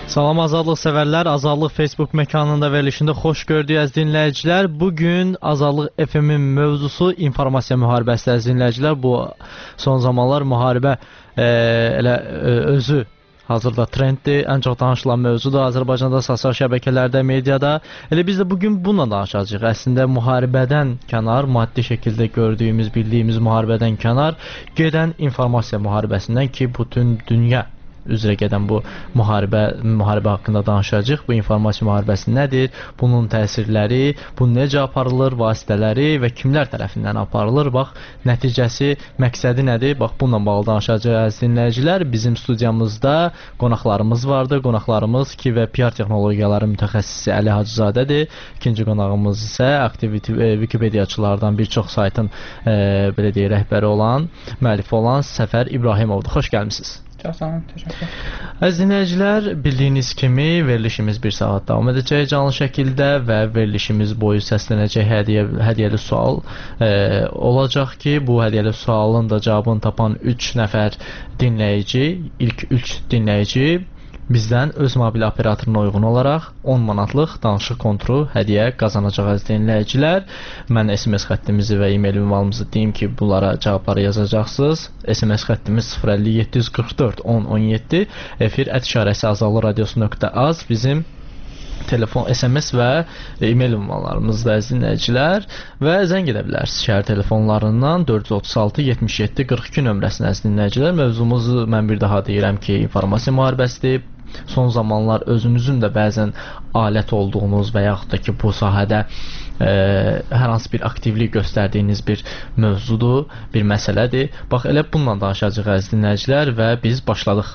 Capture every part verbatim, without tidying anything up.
Salam azadlıq sevərlər, Azadlıq Facebook məkanında verilişində xoş gördük əziz dinləyicilər. Bugün Azadlıq F M-in mövzusu informasiya müharibəsi əziz dinləyicilər. Bu son zamanlar müharibə e, elə e, özü hazırda trenddir, ən çox danışılan mövzudur Azərbaycanda, sosial şəbəkələrdə, mediada. Elə biz də bugün bununla danışacağıq. Əslində müharibədən kənar, maddi şəkildə gördüyümüz, bildiyimiz müharibədən kənar gedən informasiya müharibəsindən ki, bütün dünya üzrə gedən bu müharibə müharibə haqqında danışacağıq. Bu informasiya müharibəsi nədir? Bunun təsirləri, bu necə aparılır, vasitələri və kimlər tərəfindən aparılır? Bax, nəticəsi, məqsədi nədir? Bax, bununla bağlı danışacağıq əziz dinləyicilər. Bizim studiyamızda qonaqlarımız vardır. Qonaqlarımız ki və P R texnologiyaları mütəxəssisi Əli Hacızadədir. İkinci qonağımız isə aktiv Wikipediyaçılardan bir çox saytın e, belə deyək, rəhbəri olan, müəllifi olan Səfər İbrahimovdur. Xoş gəlmisiniz. Çox sağ olun, təşəkkür. Əziz dinləyicilər, bildiyiniz kimi verilişimiz bir saat davam edəcək canlı şəkildə və verilişimiz boyu səslənəcək hədiyyə, hədiyyəli sual e, olacaq ki, bu hədiyyəli sualın da cavabını tapan üç nəfər dinləyici, ilk üç dinləyici bizdən öz mobil operatoruna uyğun olaraq on manatlıq danışıq kontru hədiyyə qazanacaq əziz dinləyicilər. Mən S M S xəttimizi və e-mail ünvanımızı deyim ki, bunlara cavabları yazacaqsınız. S M S xəttimiz sıfır əlli yeddi yüz qırx dörd on on yeddi, efir ət işarəsi azadlıq radiosu nöqtə az bizim telefon, S M S və e-mail ünvanlarımızda əziz dinləyicilər və zəng edə bilərsiniz şəhər telefonlarından dörd yüz otuz altı yetmiş yeddi qırx iki nömrəsinə əziz dinləyicilər. Mövzumuzu mən bir daha deyirəm ki, informasiya müharibəsidir. Son zamanlar özünüzün də bəzən alət olduğunuz və yaxud da ki, bu sahədə e, hər hansı bir aktivlik göstərdiyiniz bir mövzudur, bir məsələdir. Bax, elə bununla danışacağıq əziz dinləyicilər və biz başladıq.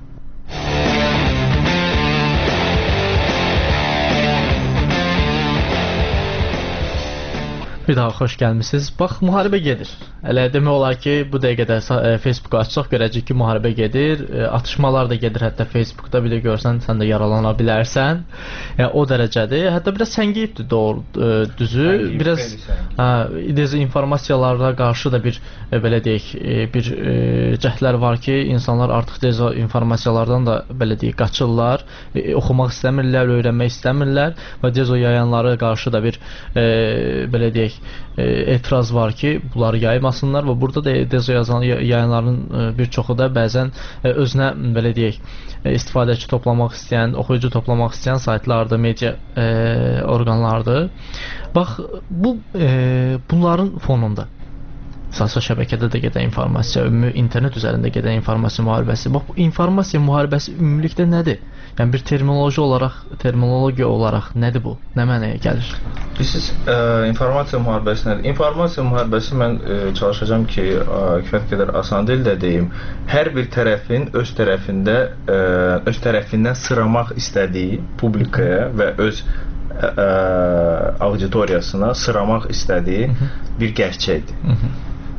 Bir daha xoş gəlmisiniz. Bax, müharibə gedir. Elə demək olar ki, bu dəqiqədə Facebooku açsaq görəcək ki, müharibə gedir. Atışmalar da gedir, hətta Facebookda bir də görsən, sən də yaralana bilərsən. Yəni, o dərəcədir. Hətta biraz səngiyibdir, doğru, düzü. Biraz hə, dezinformasiyalara qarşı da bir, belə deyək, bir cəhdlər var ki, insanlar artıq dezinformasiyalardan da, belə deyək, qaçırlar. Oxumaq istəmirlər, öyrənmək istəmirlər və dezo yayanlara qarşı da bir, belə deyək, etiraz var ki, bunları yaymasınlar və burada da dezo yayanların bir çoxu da bəzən özünə, belə deyək, istifadəçi toplamaq istəyən, oxuyucu toplamaq istəyən saytlardır, media e, orqanlardır. Bax, bu e, bunların fonunda sosial şəbəkədə də gedən informasiya, ümumi internet üzərində gedən informasiya müharibəsi. Bax, bu informasiya müharibəsi ümumilikdə nədir? Yəni bir terminoloji olaraq, terminologiya olaraq nədir bu? Nə mənaya gəlir? Bilirsiniz, e, informasiya müharibəsi nədir? İnformasiya müharibəsi mən e, çalışacağam ki, kifayət qədər asan dildə deyim. Hər bir tərəfin öz tərəfində, e, öz tərəfindən sıramaq istədiyi publikaya və öz ə, ə, auditoriyasına sıramaq istədiyi Hı -hı. bir gerçəkdir. Hı -hı.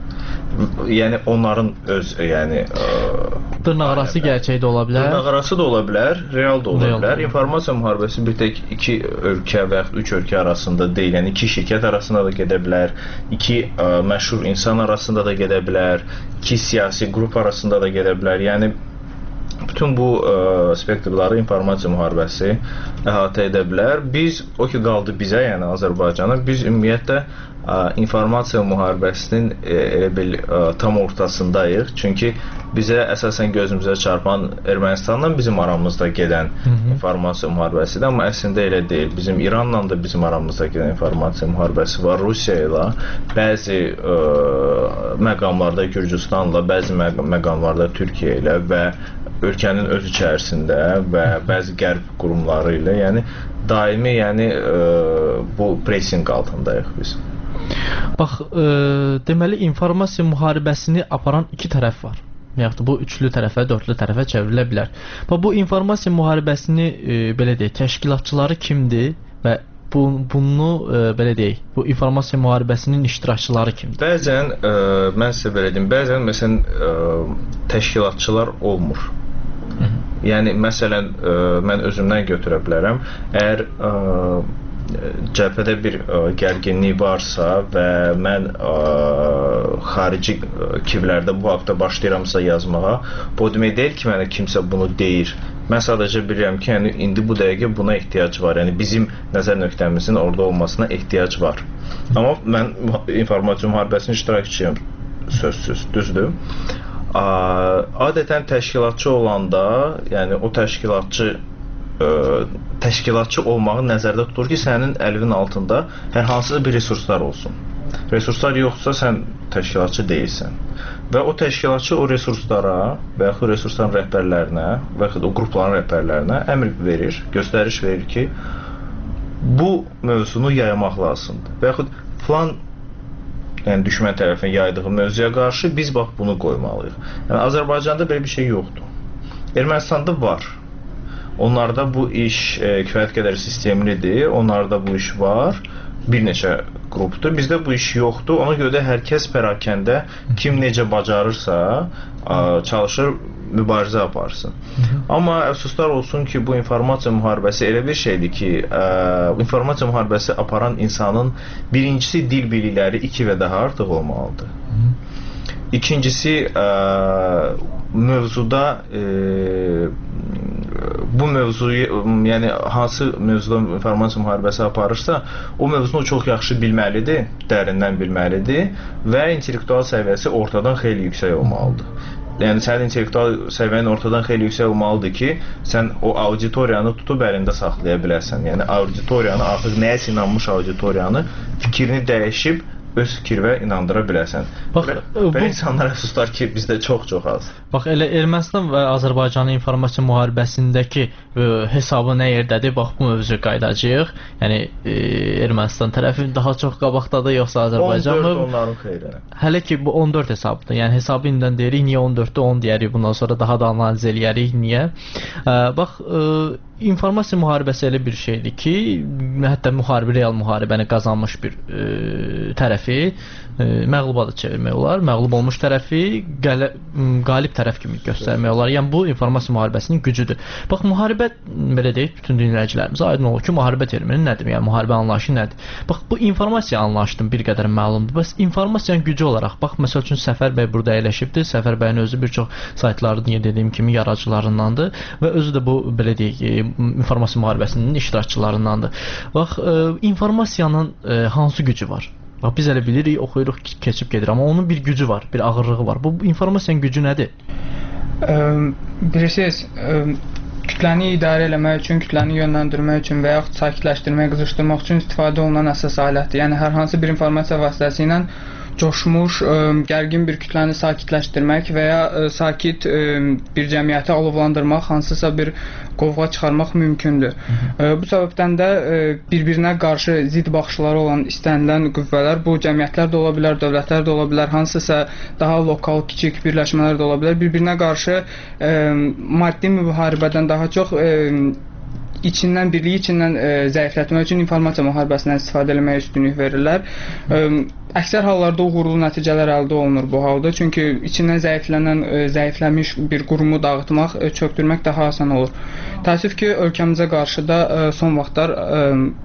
Yəni onların öz, yəni dırnaqarası gerçəyi də ola bilər. Dırnaqarası da ola bilər, real da ola real bilər. İnformasiya müharibəsi bir tək iki ölkə və yaxud üç ölkə arasında deyil, yəni iki şirkət arasında da gedə bilər, iki ə, məşhur insan arasında da gedə bilər, iki siyasi qrup arasında da gedə bilər. Yəni bütün bu ə, spektrləri informasiya müharibəsi əhatə edə bilər. Biz, o ki qaldı bizə, yəni Azərbaycana, biz ümumiyyətlə ə, informasiya müharibəsinin ə, elə bil ə, tam ortasındayıq. Çünki bizə əsasən gözümüzə çarpan Ermənistanla bizim aramızda gedən Hı -hı. informasiya müharibəsidir, amma əslində elə deyil. Bizim İranla da bizim aramızda gedən informasiya müharibəsi var, Rusiya ilə, bəzi ə, məqamlarda Gürcüstanla, bəzi məqamlarda Türkiyə ilə və ölkənin öz içərisində və bəzi qərb qurumları ilə, yəni daimi, yəni ə, bu pressing altındayıq biz. Bax, e, deməli informasiya müharibəsini aparan iki tərəf var. Yəni bu üçlü tərəfə, dördlü tərəfə çevrilə bilər. Bax, bu informasiya müharibəsini e, belə deyək, təşkilatçıları kimdir və bu, bunu e, belə deyək, bu informasiya müharibəsinin iştirakçıları kimdir? Bəzən e, mən sizə belə deyim, bəzən məsələn e, təşkilatçılar olmur. Hı -hı. Yəni məsələn ə, mən özümdən götürə bilərəm. Əgər ə, cəbhədə bir ə, gərginlik varsa və mən ə, xarici kivlərdə bu haqda başlayıramsa yazmağa, bu demək deyil ki, mənə kimsə bunu deyir. Mən sadəcə bilirəm ki, yəni, indi bu dəqiqə buna ehtiyac var. Yəni, bizim nəzər nöqtəmizin orada olmasına ehtiyac var. Amma mən informasiya müharibəsinin iştirakçıyım, sözsüz, düzdür. Adətən təşkilatçı olanda, yəni o təşkilatçı ə, təşkilatçı olmağı nəzərdə tutur ki, sənin əlinin altında hər hansısa bir resurslar olsun. Resurslar yoxsa sən təşkilatçı deyilsən. Və o təşkilatçı o resurslara və yaxud resursların rəhbərlərinə və yaxud o qrupların rəhbərlərinə əmr verir, göstəriş verir ki, bu mövzunu yaymaq lazımdır. Və yaxud filan yəni düşmən tərəfindən yaydığı mövzuya qarşı biz bax bunu qoymalıyıq. Yəni Azərbaycanda belə bir şey yoxdur. Ermənistanda var. Onlarda bu iş e, kifayət qədər sistemlidir. Onlarda bu iş var. Bir neçə qrupdur. Bizdə bu iş yoxdur. Ona görə də hər kəs pərakəndə kim necə bacarırsa ə, çalışır mübarizə aparsın. Amma əfsuslar olsun ki, bu informasiya müharibəsi elə bir şeydir ki, ə, informasiya müharibəsi aparan insanın birincisi dil bilikləri iki və daha artıq olmalıdır. İkincisi ə, mövzuda ə, bu mövzuyu, yəni hansı mövzuda informasiya müharibəsi aparırsa, o mövzunu çox yaxşı bilməlidir, dərindən bilməlidir və intellektual səviyyəsi ortadan xeyli yüksək olmalıdır. Yəni sənin intellektual səviyyən ortadan xeyli yüksək olmalıdır ki, sən o auditoriyanı tutub əlində saxlaya bilərsən. Yəni auditoriyanı, artıq nəyisə inanmış auditoriyanı fikrini dəyişib öz fikir və inandıra bilərsən. Bax, və bu insanlar əfsuslar ki, bizdə çox-çox az. Bax, elə Ermənistan və Azərbaycanın informasiya müharibəsindəki ə, hesabı nə yerdədir? Bax, bu mövzuya qayıdacağıq. Yəni ə, Ermənistan tərəfi daha çox qabaqdadır, yoxsa Azərbaycan mı? on dörd onların xeyrinə. Hələ ki, bu on dörd hesabdır. Yəni hesabı indən deyirik, niyə on dörddə on deyərik, bundan sonra daha da analiz eləyərik, niyə? Ə, bax, ə, informasiya müharibəsi elə bir şeydir ki, hətta müharibə, real müharibəni qazanmış bir ə, tərəfi ə, məğluba da çevirmək olar. Məğlub olmuş tərəfi qələ, qalib tərəf kimi göstərmək olar. Yəni bu informasiya müharibəsinin gücüdür. Bax, müharibə, belə deyək, bütün dinləyicilərimizə aydın olur ki, müharibə termini nədir? Yəni müharibə anlayışı nədir? Bax, bu informasiya anlayışının bir qədər məlumdur. Bəs informasiyanın gücü olaraq, bax, məsəl üçün Səfər bəy burada əyləşibdir. Səfər bəyin özü bir çox saytların, niyə dediyim kimi, yaradıcılarındandır və özü də bu, belə deyək, informasiya müharibəsinin iştirakçılarındandır. Bax, ə, informasiyanın ə, hansı gücü var? Bax, biz elə bilirik, oxuyuruq, keçib gedir, amma onun bir gücü var, bir ağırlığı var. Bu informasiyanın gücü nədir? Ə, bilirsiniz, ə, kütləni idarə eləmək üçün, kütləni yönləndirmək üçün və yaxud sakitləşdirmək, qızışdırmaq üçün istifadə olunan əsas alətdir. Yəni hər hansı bir informasiya vasitəsi ilə coşmuş, ə, gərgin bir kütləni sakitləşdirmək və ya ə, sakit ə, bir cəmiyyəti alovlandırmaq, hansısa bir qovğa çıxarmaq mümkündür. Ə, bu səbəbdən də ə, bir-birinə qarşı zid baxışları olan istənilən qüvvələr, bu cəmiyyətlər də ola bilər, dövlətlər də ola bilər, hansısa daha lokal, kiçik birləşmələr də ola bilər, bir-birinə qarşı ə, maddi müharibədən daha çox ə, içindən, birliyi içindən ə, zəiflətmək üçün informasiya müharibəsindən istifadə etməyə üstünlük verirlər. Ə, əksər hallarda uğurlu nəticələr əldə olunur bu halda. Çünki içindən zəiflənən, ə, zəifləmiş bir qurumu dağıtmaq, ə, çökdürmək daha asan olur. Təəssüf ki, ölkəmizə qarşı da ə, son vaxtlar ə,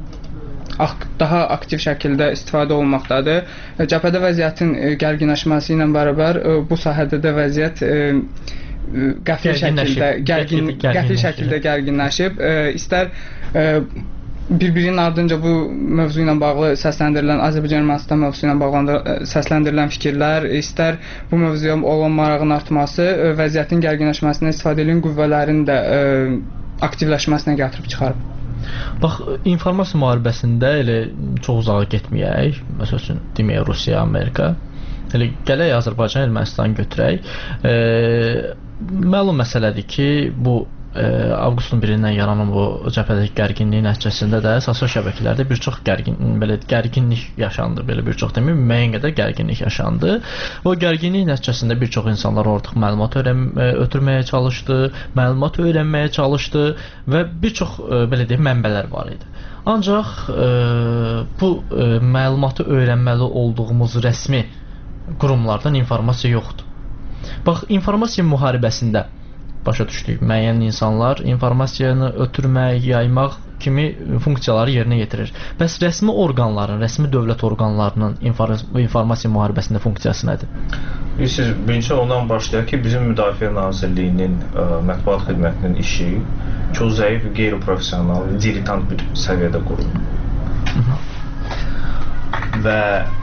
daha aktiv şəkildə istifadə olunmaqdadır. Cəbhədə vəziyyətin ə, gərginləşməsi ilə bərabər ə, bu sahədə də vəziyyət ə, qəfil şəkildə gərgin, qəfil şəkildə gərginləşib. Ə, istər ə, bir-birinin ardınca bu mövzu ilə bağlı səsləndirilən, Azərbaycan-Ermənistan mövzusu ilə bağlı səsləndirilən fikirlər, istər bu mövzuya olan marağın artması, ə, vəziyyətin gərginləşməsinə istifadə edilən qüvvələrin də ə, aktivləşməsinə gətirib çıxarıb. Bax, informasiya müharibəsində elə çox uzağa getməyək. Məsəl üçün, deməyək, Rusiya, Amerika. Elə gələk Azərbaycan, Ermənistan götürək. E, məlum məsələdir ki, bu e, avqustun birindən yaranan bu cəbhədəki gərginliyin nəticəsində də sosial şəbəkələrdə bir çox gərgin, belə gərginlik yaşandı, belə bir çox deməyim, müəyyən qədər gərginlik yaşandı. O gərginlik nəticəsində bir çox insanlar ortaq məlumat öyrən, ötürməyə çalışdı, məlumat öyrənməyə çalışdı və bir çox e, belə deyim, mənbələr var idi. Ancaq e, bu e, məlumatı öyrənməli olduğumuz rəsmi qurumlardan informasiya yoxdur. Bax, informasiya müharibəsində başa düşdük, müəyyən insanlar informasiyanı ötürmək, yaymaq kimi funksiyaları yerinə yetirir. Bəs rəsmi orqanların, rəsmi dövlət orqanlarının informasiya müharibəsində funksiyası nədir? Bilirsiniz, birinci ondan başlayaq ki, bizim Müdafiə Nazirliyinin ə, mətbuat xidmətinin işi çox zəif, qeyri-professional, diletant bir səviyyədə qurulur. Və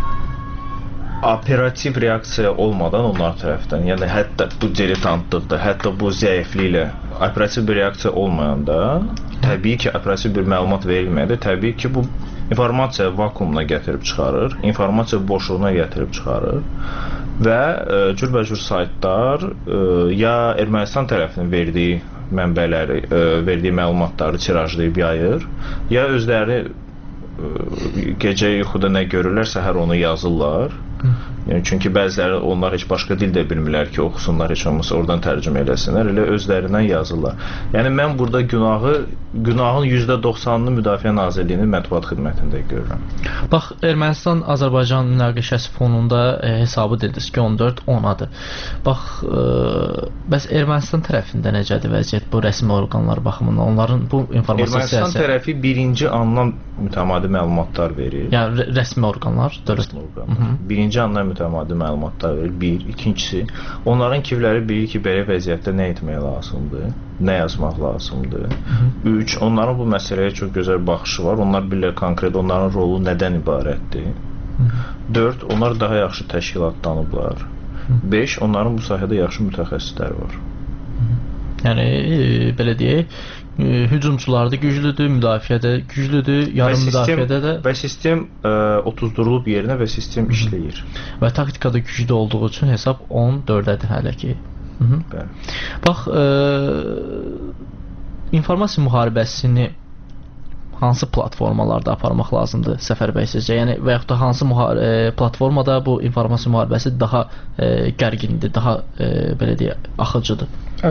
operativ reaksiya olmadan onlar tərəfdən, yəni hətta bu diletantlıqda, hətta bu zəifliklə operativ bir reaksiya olmayanda, təbii ki, operativ bir məlumat verilməyəndə, təbii ki, bu informasiya vakuumuna gətirib çıxarır, informasiya boşluğuna gətirib çıxarır və e, cürbəcür saytlar e, ya Ermənistan tərəfinin verdiyi mənbələri, e, verdiyi məlumatları tirajlayıb yayır, ya özləri e, gecə yuxuda nə görürlər, səhər onu yazırlar. Yəni, çünki bəziləri onlar heç başqa dil də bilmirlər ki, oxusunlar, heç olmasa oradan tərcümə eləsinlər, elə özlərindən yazırlar. Yəni, mən burada günahı, günahın yüzdə doxsanını Müdafiə Nazirliyinin mətbuat xidmətində görürəm. Bax, Ermənistan-Azərbaycan münaqişəsi fonunda e, hesabı dediniz ki, on dörd onadır. Bax, e, bəs Ermənistan tərəfində necədir vəziyyət bu rəsmi orqanlar baxımından? Onların bu informasiya Ermənistan siyasi... tərəfi birinci andan mütəmadi məlumatlar verir. Yəni, rəsmi orqanlar? Rəsmi orqanlar. Birinci andan mütəmadi məlumatlar verir. Bir. İkincisi, onların kivləri bilir ki, belə vəziyyətdə nə etmək lazımdır, nə yazmaq lazımdır. Üç, onların bu məsələyə çox gözəl baxışı var. Onlar bilirlər konkret onların rolu nədən ibarətdir. Dörd, onlar daha yaxşı təşkilatlanıblar. Beş, onların bu sahədə yaxşı mütəxəssislər var. Yəni, e, belə deyək, e, hücumçular da güclüdür, müdafiədə güclüdür, yarım müdafiədə də... Və sistem ə, otuzdurulub yerinə və sistem işləyir. Və taktikada güclü olduğu üçün hesab on dördədir hələ ki. Hı -hı. Bəli. Bax, e, informasiya müharibəsini hansı platformalarda aparmaq lazımdır Səfər bəy sizcə? Yəni, və yaxud da hansı e, platformada bu informasiya müharibəsi daha e, gərgindir, daha e, belə deyək, axıcıdır? Ə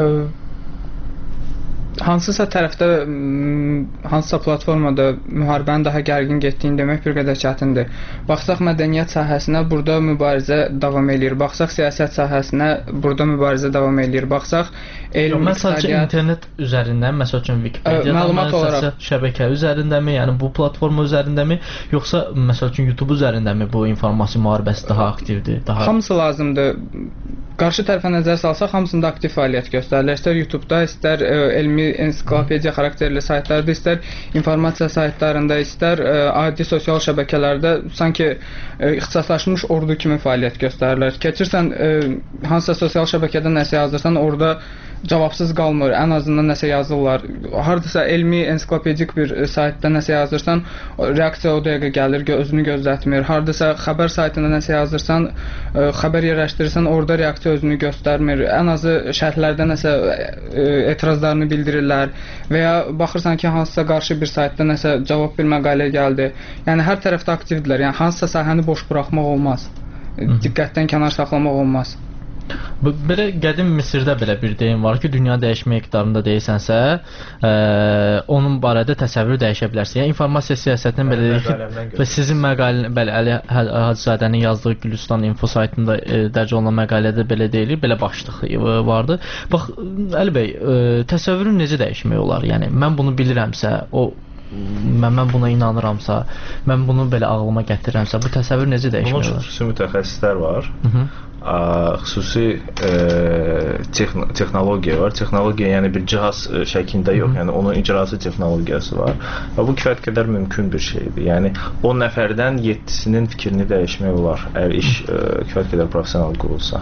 Hansısa tərəfdə, hansısa platformada müharibənin daha gərgin getdiyini demək bir qədər çətindir. Baxsaq mədəniyyət sahəsinə, burada mübarizə davam eləyir. Baxsaq siyasət sahəsinə, burada mübarizə davam eləyir. Baxsaq elm, Yox, sadəcə internet üzərindən, məsəl üçün Wikipedia'dan, sosial şəbəkə üzərindəmi, yəni bu platforma üzərindəmi, yoxsa məsəl üçün YouTube üzərindəmi bu informasiya müharibəsi daha aktivdir? Daha... Hamısı lazımdır. Qarşı tərəfə nəzər salsaq, hamısında aktiv fəaliyyət göstərilir. İstər YouTube-da, istər ə, elmi ensiklopediya xarakterli saytlarda, istər informasiya saytlarında, istər ə, adi sosial şəbəkələrdə sanki ə, ixtisaslaşmış ordu kimi fəaliyyət göstərirlər. Keçirsən ə, hansısa sosial şəbəkədə nəsə yazırsan, orada cavabsız qalmır. Ən azından nəsə yazırlar. Hardasa elmi ensiklopedik bir saytda nəsə yazırsan, reaksiya o dəqiqə gəlir, özünü gözlətmir. Hardasa xəbər saytında nəsə yazırsan, ə, xəbər yerləşdirirsən, orada reaksiya özünü göstərmir. Ən azı şərhlərdə nəsə ə, etirazlarını bildirirlər və ya baxırsan ki, hansısa qarşı bir saytda nəsə cavab bir məqalə gəldi. Yəni hər tərəfdə aktivdirlər. Yəni hansısa sahəni boş buraxmaq olmaz. Diqqətdən kənar saxlamaq olmaz. Belə qədim Misirdə belə bir deyim var ki, dünya dəyişmə iqtidarında deyirsənsə, ə, onun barədə təsəvvür dəyişə bilərsən. Yəni informasiya siyasətinin belə deyək ki, və sizin məqalə, bəli, Əli Hacızadənin yazdığı Gülüstan info saytında ə, dərc olunan məqalədə belə deyilir, belə başlıq vardı. Bax, Əli bəy, ə, təsəvvürün necə dəyişmək olar? Yəni mən bunu bilirəmsə, o mən, mən buna inanıramsa, mən bunu belə ağlıma gətirirəmsə, bu təsəvvür necə dəyişmək olar? Bunun üçün xüsusi mütəxəssislər var. Hı -hı. Ə, xüsusi ə, texn texnologiya var. Texnologiya yəni bir cihaz ə, şəklində yox, yəni onun icrası texnologiyası var. Və bu kifayət qədər mümkün bir şeydir. Yəni on nəfərdən yeddisinin fikrini dəyişmək olar, əgər iş ə, kifayət qədər professional qurulsa.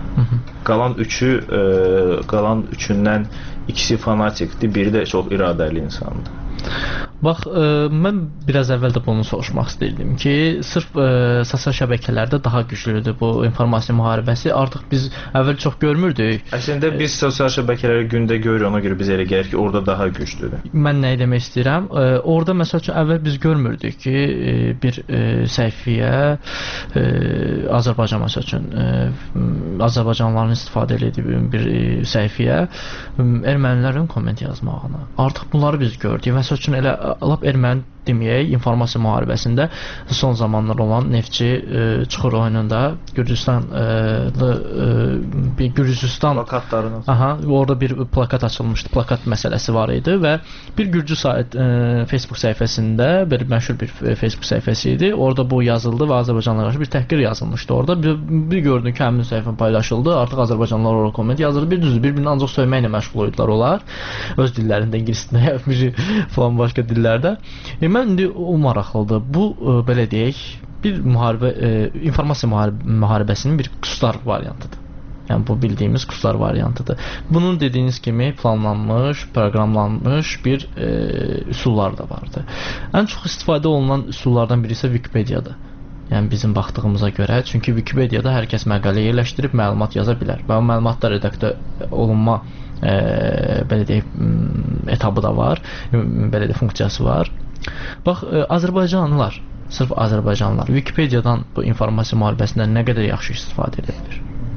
Qalan üçü, ə, qalan üçündən ikisi fanatikdir, biri də çox iradəli insandır. Bax, ə, mən biraz əvvəl də bunu soruşmaq istəyirdim ki, sırf ə, sosial şəbəkələrdə daha güclüdür bu informasiya müharibəsi. Artıq biz əvvəl çox görmürdük. Əslində biz sosial şəbəkələri gündə görürük, ona görə biz elə gəlir ki, orada daha güclüdür. Mən nə demək istəyirəm? Ə, orada məsəl üçün əvvəl biz görmürdük ki, ə, bir ə, səhifəyə ə, Azərbaycan məsəl üçün ə, Azərbaycanlıların istifadə etdiyi bir ə, səhifəyə ə, ermənilərin komment yazmağını. Artıq bunları biz gördük. Məsəl üçün elə lap erməni deməyək, informasiya müharibəsində son zamanlar olan Neftçi e, Çuxur oyununda Gürcüstan e, e, bir Gürcüstan plakatlarını. Aha, orada bir plakat açılmışdı. Plakat məsələsi var idi və bir Gürcü sayt e, Facebook səhifəsində bir məşhur bir Facebook səhifəsi idi. Orada bu yazıldı və Azərbaycanlılara qarşı bir təhqir yazılmışdı orada. Bir, bir gördüm ki, həmin səhifə paylaşıldı. Artıq Azərbaycanlılar orada komment yazır. Bir düzdür, bir-birini ancaq söyməklə məşğul idilər onlar. Öz dillərində, ingilis dilində, biri falan başqa dillərdə. E, mən indi o maraqlıdır. Bu e, belə deyək, bir müharibə e, informasiya müharib müharibəsinin bir qüslar variantıdır. Yəni bu bildiyimiz qüslar variantıdır. Bunun dediyiniz kimi planlanmış, proqramlanmış bir e, üsullar da vardı. Ən çox istifadə olunan üsullardan biri isə Wikipediyadır. Yəni bizim baxdığımıza görə, çünki Wikipediyada hər kəs məqalə yerləşdirib məlumat yaza bilər. Və o məlumatlar redaktə olunma e, belə deyək etabı da var, belə də funksiyası var. Bax, e, Azərbaycanlılar, sırf Azərbaycanlılar Wikipediyadan bu informasiya müharibəsindən nə qədər yaxşı istifadə edə bilir?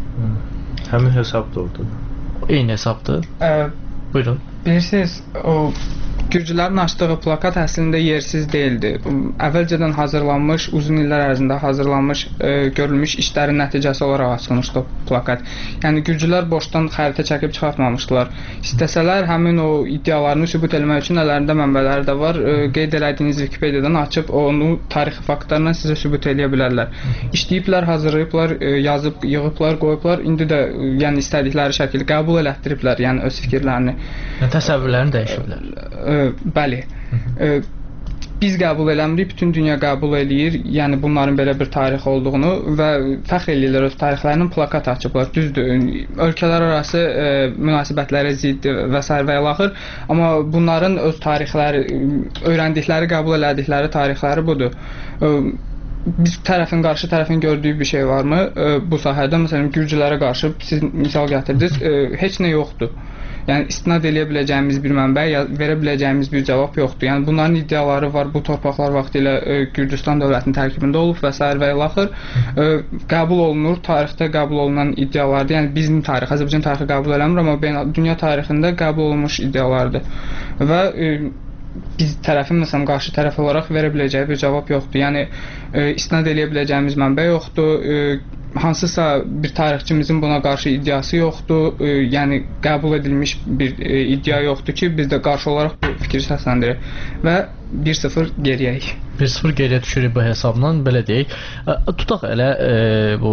Həmin hesab da orada. Eyni hesabdır. Ə, Buyurun. Bilirsiniz, o Gürcülərin açdığı plakat əslində yersiz deyildi. Əvvəlcədən hazırlanmış, uzun illər ərzində hazırlanmış, e, görülmüş işlərin nəticəsi olaraq açılmışdı o plakat. Yəni Gürcülər boşdan xəritə çəkib çıxartmamışdılar. İstəsələr həmin o iddialarını sübut etmək üçün əllərində mənbələri də var. E, qeyd elədiyiniz Wikipediyadan açıb onu tarixi faktlarla sizə sübut edə bilərlər. İşləyiblər, hazırlayıblar, e, yazıb, yığıblar, qoyublar. İndi də e, yəni istədikləri şəkildə qəbul elətdiriblər, yəni öz fikirlərini. Yəni təsəvvürlərini dəyişiblər. E, Bəli. E, biz qəbul eləmirik, bütün dünya qəbul eləyir. Yəni bunların belə bir tarixi olduğunu və fəxr eləyirlər öz tarixlərinin plakat açıblar. Düzdür, ölkələr arası e, münasibətlərə zidd və s. və ilaxır. Amma bunların öz tarixləri, öyrəndikləri, qəbul elədikləri tarixləri budur. E, biz tərəfin, qarşı tərəfin gördüyü bir şey varmı? E, bu sahədə məsələn Gürcülərə qarşı siz misal gətirdiniz, e, heç nə yoxdur. Yəni istinad eləyə biləcəyimiz bir mənbə, ya verə biləcəyimiz bir cavab yoxdur. Yəni bunların iddiaları var. Bu torpaqlar vaxtilə e, Gürcüstan dövlətinin tərkibində olub və s. və ilaxır. E, qəbul olunur, tarixdə qəbul olunan iddialardır. Yəni bizim tarix, Azərbaycan tarixi qəbul eləmir, amma beynəlxalq dünya tarixində qəbul olunmuş iddialardır. Və e, biz tərəfin məsələn qarşı tərəf olaraq verə biləcəyi bir cavab yoxdur. Yəni e, istinad eləyə biləcəyimiz mənbə yoxdur. E, hansısa bir tarixçimizin buna qarşı iddiası yoxdur. E, yəni qəbul edilmiş bir e, iddia yoxdur ki, biz də qarşı olaraq bu fikri səsləndirək və bir sıfır geriyəyik. bir sıfır geriyə düşürük bu hesabla, belə deyək. Tutaq elə e, bu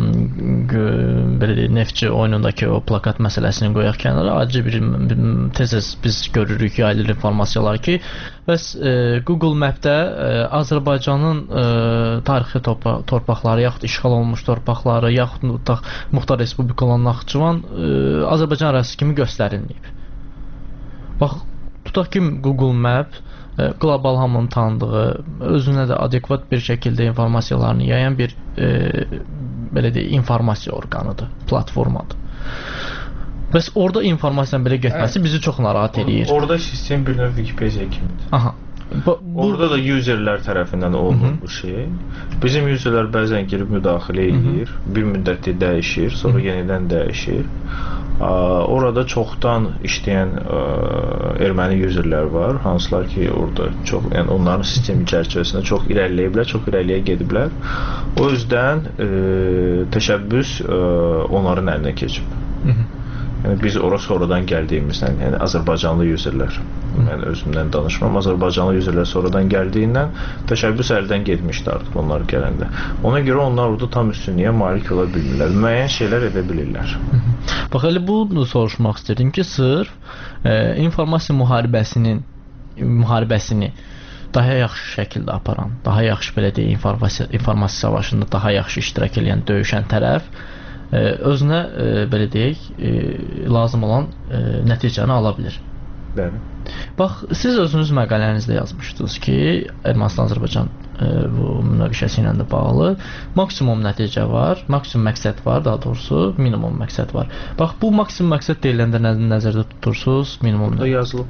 belə deyək, Neftçi oyunundakı o plakat məsələsini qoyaq kənara. Acı bir, bir tez biz görürük yayılır informasiyalar ki, bəs e, Google Map-də e, Azərbaycanın e, tarixi torpa torpaqları, yaxud işğal olunmuş torpaqları, yaxud tutaq Muxtar Respublika olan Naxçıvan e, Azərbaycan ərazisi kimi göstərilməyib. Bax, tutaq ki, Google Map qlobal hamının tanıdığı, özünə də adekvat bir şəkildə informasiyalarını yayan bir e, belə deyək, informasiya orqanıdır, platformadır. Bəs orada informasiyanın belə getməsi bizi çox narahat eləyir. Orada sistem bir növ Wikipedia kimidir. Aha. Bu, orada da userlər tərəfindən olunur bu şey. Bizim userlər bəzən girib müdaxilə edir, bir müddətdə dəyişir, sonra yenidən dəyişir. Orada çoxdan işləyən erməni userlər var, hansılar ki, orada çox, yəni onların sistemi çərçivəsində çox irəliləyiblər, çox irəliyə gediblər. O yüzdən e, təşəbbüs e, onların əlinə keçib. Hı -hı. Yəni biz ora sonradan gəldiyimizdən, yəni Azərbaycanlı userlər, mən özümdən danışmam, Azərbaycanlı userlər sonradan gəldiyindən təşəbbüs əldən getmişdi artıq onlar gələndə. Ona görə onlar orada tam üstünlüyə malik ola bilmirlər, müəyyən şeylər edə bilirlər. Bax, elə bunu soruşmaq istəyirdim ki, sırf e, informasiya müharibəsinin müharibəsini daha yaxşı şəkildə aparan, daha yaxşı belə deyək, informasiya, informasiya savaşında daha yaxşı iştirak edən, döyüşən tərəf özünə e, belə deyək, e, lazım olan e, nəticəni ala bilir. Bəli. Bax, siz özünüz məqalənizdə yazmışdınız ki, Ermənistan-Azərbaycan e, bu münaqişəsi ilə də bağlı maksimum nəticə var, maksimum məqsəd var, daha doğrusu minimum məqsəd var. Bax, bu maksimum məqsəd deyiləndə nə, nəzərdə tutursunuz? Minimum burada yazılıb.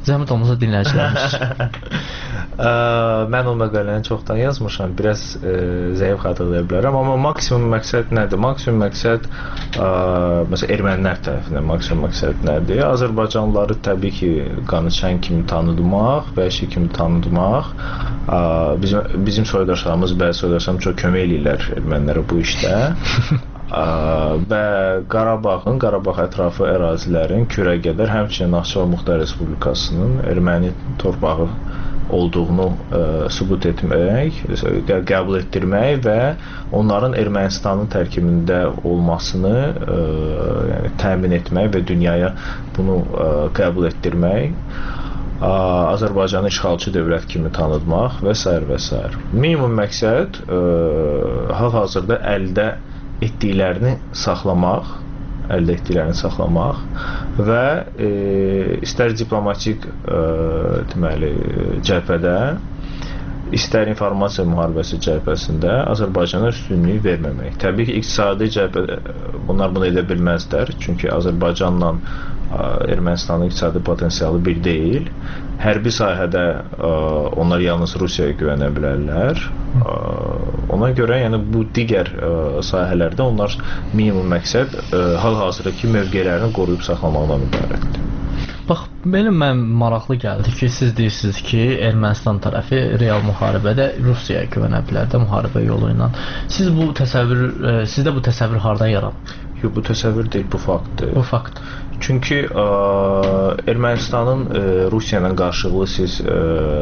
Zəhmət olmasa dinləyicilərimiz. Mən o məqaləni çoxdan yazmışam, biraz ə, zəif xatırlaya bilərəm, amma maksimum məqsəd nədir? Maksimum məqsəd ə, məsələn ermənilər tərəfindən maksimum məqsəd nədir? Azərbaycanlıları təbii ki, qanıçən kimi tanıdmaq, vəhşi kimi tanıdmaq. Ə, bizim bizim soydaşlarımız, bəzi soydaşlarımız çox kömək eləyirlər ermənilərə bu işdə. Ə, və Qarabağın, Qarabağ ətrafı ərazilərin Kürəgədər, həmçinin Naxçıvan Muxtar Respublikasının erməni torpağı olduğunu ə, sübut etmək, qəbul etdirmək və onların Ermənistanın tərkibində olmasını ə, yəni, təmin etmək və dünyaya bunu ə, qəbul etdirmək, ə, Azərbaycanı işğalçı dövlət kimi tanıtmaq və s. və s. Minimum məqsəd ə, hal-hazırda əldə etdiklərini saxlamaq, əldə etdiklərini saxlamaq və e, istər diplomatik e, deməli cəbhədə, istər informasiya müharibəsi cəbhəsində Azərbaycana üstünlük verməmək. Təbii ki, iqtisadi cəbhədə bunlar bunu edə bilməzlər, çünki Azərbaycanla Ermənistanın iqtisadi potensialı bir deyil. Hərbi sahədə ə, onlar yalnız Rusiyaya güvənə bilərlər. Ə, ona görə yəni bu digər ə, sahələrdə onlar minimum məqsəd ə, hal-hazırdakı mövqelərini qoruyub saxlamaqdan ibarətdir. Bax, mənim mən maraqlı gəldi ki, siz deyirsiniz ki, Ermənistan tərəfi real müharibədə Rusiyaya güvənə bilər də müharibə yolu ilə. Siz bu təsəvvür, ə, sizdə bu təsəvvür hardan yaranıb? Yox, bu təsəvvür deyil, bu faktdır. Bu fakt. Çünki ə, Ermənistanın ə, Rusiya ilə qarşılıqlı siz ə,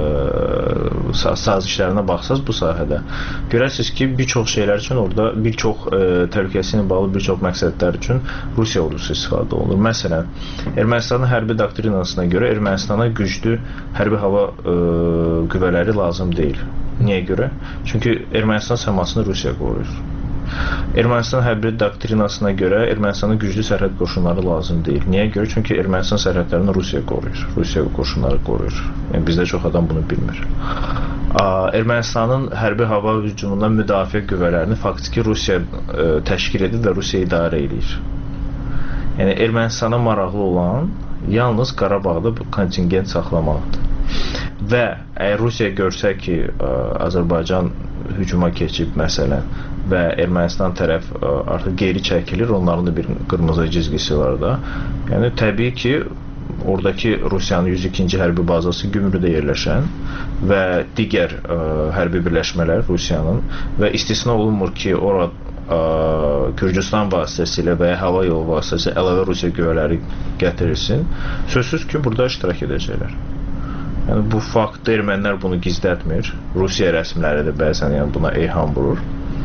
sazişlərinə baxsaz bu sahədə görərsiniz ki, bir çox şeylər üçün orada bir çox ə, təhlükəsizliklə bağlı bir çox məqsədlər üçün Rusiya ordusu istifadə olunur. Məsələn, Ermənistanın hərbi doktrinasına görə Ermənistana güclü hərbi hava ə, qüvvələri lazım deyil. Niyə görə? Çünki Ermənistan səmasını Rusiya qoruyur. Ermənistan hərbi doktrinasına görə Ermənistanın güclü sərhəd qoşunları lazım deyil. Niyə görə? Çünki Ermənistan sərhədlərini Rusiya qoruyur. Rusiya qoşunları qoruyur. Yəni bizdə çox adam bunu bilmir. Ermənistanın hərbi hava hücumundan müdafiə qüvvələrini faktiki Rusiya ə, təşkil edir və Rusiya idarə edir. Yəni Ermənistana maraqlı olan yalnız Qarabağda bu kontingent saxlamaqdır. Və əgər Rusiya görsə ki, ə, Azərbaycan hücuma keçib məsələn və Ermənistan tərəf ə, artıq geri çəkilir, onların da bir qırmızı cizgisi var da. Yəni təbii ki, oradakı Rusiyanın yüz ikinci hərbi bazası Gümrüdə yerləşən və digər ə, hərbi birləşmələr Rusiyanın və istisna olunmur ki, orada ə, Gürcüstan vasitəsilə və ya hava yolu vasitəsilə əlavə Rusiya qüvvələri gətirilsin, sözsüz ki, burada iştirak edəcəklər. Yəni bu fakt ermənilər bunu gizlətmir. Rusiya rəsmiləri də bəzən yəni buna eyham vurur.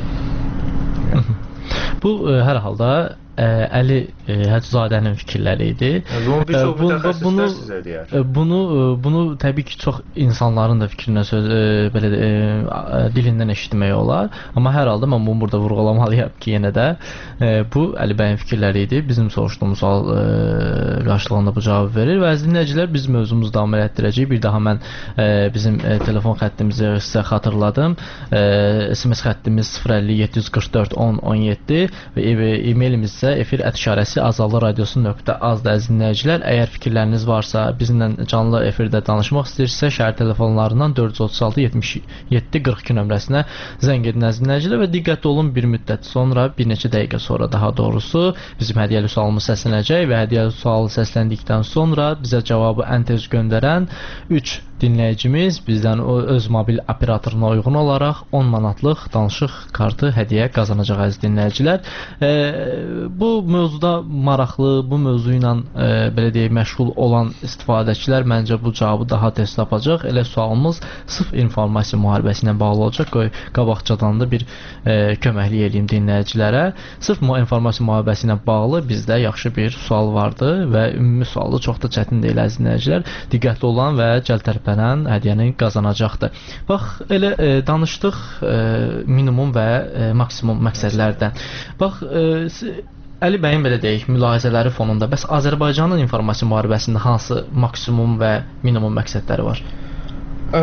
Yəni. Bu ə, hər halda ə, Əli ə, Həcızadənin fikirləri idi. Bunu bir çox mütəxəssislər sizə deyər. Bunu bunu təbii ki, çox insanların da fikrinə söz ə, belə ə, dilindən eşitmək olar, amma hər halda mən bunu burada vurğulamalıyam ki, yenə də ə, bu Əli bəyin fikirləri idi. Bizim soruşduğumuz sual ə, qarşılığında bu cavabı verir və əziz dinləyicilər, biz mövzumuzu davam etdirəcəyik. Bir daha mən ə, bizim ə, telefon xəttimizi sizə xatırladım. Ə, S M S xəttimiz sıfır əlli yeddi yüz qırx dörd on on yeddi və e-mailimiz isə efir ətişarəsi azallı radiosu nöqtə azdır əziz dinləyicilər. Əgər fikirləriniz varsa, bizimlə canlı efirdə danışmaq istəyirsə, şəhər telefonlarından dörd yüz otuz altı yetmiş yeddi qırx iki nömrəsinə zəng edin əziz dinləyicilər və diqqətli olun, bir müddət sonra, bir neçə dəqiqə sonra daha doğrusu bizim hədiyyəli sualımız səslənəcək və hədiyyəli sualı səsləndikdən sonra bizə cavabı ən tez göndərən üç dinləyicimiz bizdən o öz mobil operatoruna uyğun olaraq on manatlıq danışıq kartı hədiyyə qazanacaq əziz dinləyicilər. E, bu mövzuda maraqlı, bu mövzu ilə e, belə deyək məşğul olan istifadəçilər məncə bu cavabı daha tez tapacaq. Elə sualımız sırf informasiya müharibəsi ilə bağlı olacaq. Qoy qabaqcadan da bir e, köməklik eləyim dinləyicilərə. Sırf bu informasiya müharibəsi ilə bağlı bizdə yaxşı bir sual vardı və ümumi sualı çox da çətin deyil əziz dinləyicilər. Diqqətli olan və cəlb hədiyyəni qazanacaqdır. Bax, elə e, danışdıq e, minimum və e, maksimum məqsədlərdən. Bax, e, Əli bəyin belə deyək, mülahizələri fonunda bəs Azərbaycanın informasiya müharibəsində hansı maksimum və minimum məqsədləri var? Ə,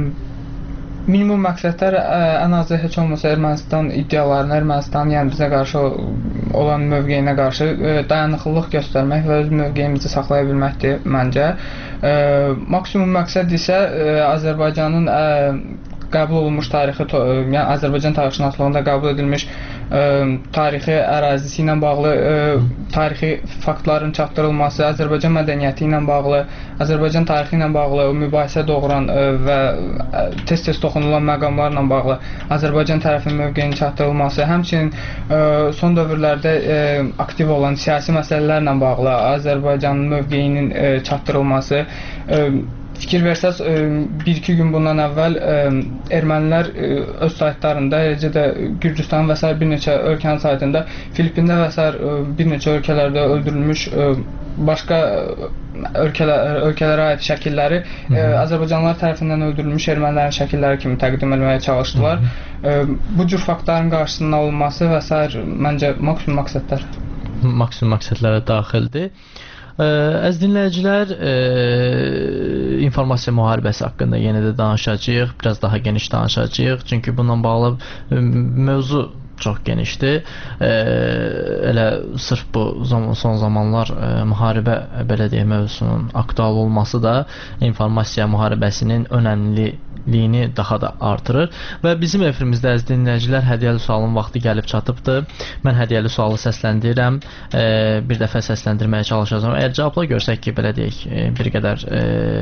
minimum məqsədlər ə, ən azı heç olmasa Ermənistan iddialarına, Ermənistanın yəni bizə qarşı olan mövqeyinə qarşı ə, dayanıqlılıq göstərmək və öz mövqeyimizi saxlaya bilməkdir məncə. E, maksimum məqsəd isə e, Azərbaycanın e, qəbul olunmuş tarixi, yəni Azərbaycan tarixşünaslığında qəbul edilmiş ə, tarixi ərazisi ilə bağlı ə, tarixi faktların çatdırılması, Azərbaycan mədəniyyəti ilə bağlı, Azərbaycan tarixi ilə bağlı mübahisə doğuran ə, və tez-tez toxunulan məqamlarla bağlı Azərbaycan tərəfinin mövqeyinin çatdırılması, həmçinin ə, son dövrlərdə ə, aktiv olan siyasi məsələlərlə bağlı Azərbaycanın mövqeyinin ə, çatdırılması. Ə, Fikir versəz, bir iki gün bundan əvvəl ermənilər öz saytlarında, eləcə də Gürcüstan və s. bir neçə ölkənin saytında, Filippində və s. bir neçə ölkələrdə öldürülmüş başqa ölkələr, ölkələrə aid şəkilləri Hı -hı. Azərbaycanlılar tərəfindən öldürülmüş ermənilərin şəkilləri kimi təqdim etməyə çalışdılar. Hı -hı. Bu cür faktların qarşısının alınması və s. məncə maksimum məqsədlər. Maksimum məqsədlərə daxildir. Əziz dinləyicilər, e, informasiya müharibəsi haqqında yenə də danışacağıq, biraz daha geniş danışacağıq, çünki bununla bağlı mövzu çox genişdir. E, elə sırf bu zaman, son zamanlar e, müharibə belə deyək mövzusunun aktual olması da informasiya müharibəsinin önəmliliyini daha da artırır və bizim efirimizdə əziz dinləyicilər hədiyyəli sualın vaxtı gəlib çatıbdır. Mən hədiyyəli sualı səsləndirirəm, e, bir dəfə səsləndirməyə çalışacağam. Əgər cavabla görsək ki, belə deyək, e, bir qədər e,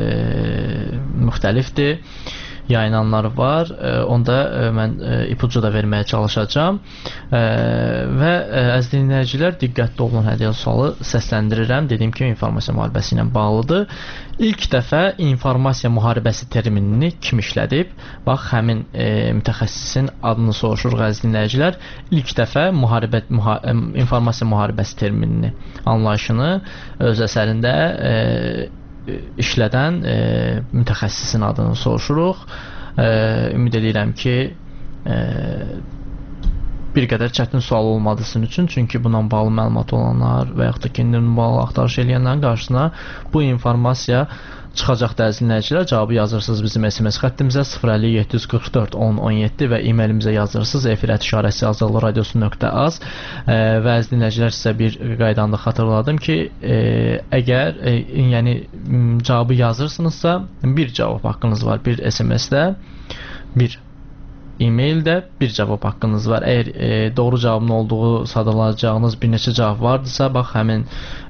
müxtəlifdir, yayınanlar var. Onda mən ipucu da verməyə çalışacağam. Və əziz dinləyicilər, diqqətli olun, hədiyyəli sualı səsləndirirəm. Dediyim kimi informasiya müharibəsi ilə bağlıdır. İlk dəfə informasiya müharibəsi terminini kim işlədib? Bax, həmin e, mütəxəssisin adını soruşuruq əziz dinləyicilər. İlk dəfə müharibə, müha, informasiya müharibəsi terminini, anlayışını öz əsərində e, işlədən e, mütəxəssisin adını soruşuruq. E, ümid edirəm ki, e, bir qədər çətin sual olmadı sizin üçün, çünki bununla bağlı məlumat olanlar və yaxud da kendilərinin bağlı axtarış eləyənlərin qarşısına bu informasiya çıxacaq əziz dinləyicilər. Cavabı yazırsınız bizim S M S xəttimizə sıfır əlli yeddi yüz qırx dörd on on yeddi və e-mailimizə yazırsınız efirət işarəsi azadlıq radiosu nöqtə az e, və əziz dinləyicilər sizə bir qaydanda xatırladım ki, e, əgər e, yəni cavabı yazırsınızsa bir cavab haqqınız var, bir S M S-də, bir e-maildə bir cavab haqqınız var. Əgər e, doğru cavabın olduğu sadalayacağınız bir neçə cavab vardısa, bax, həmin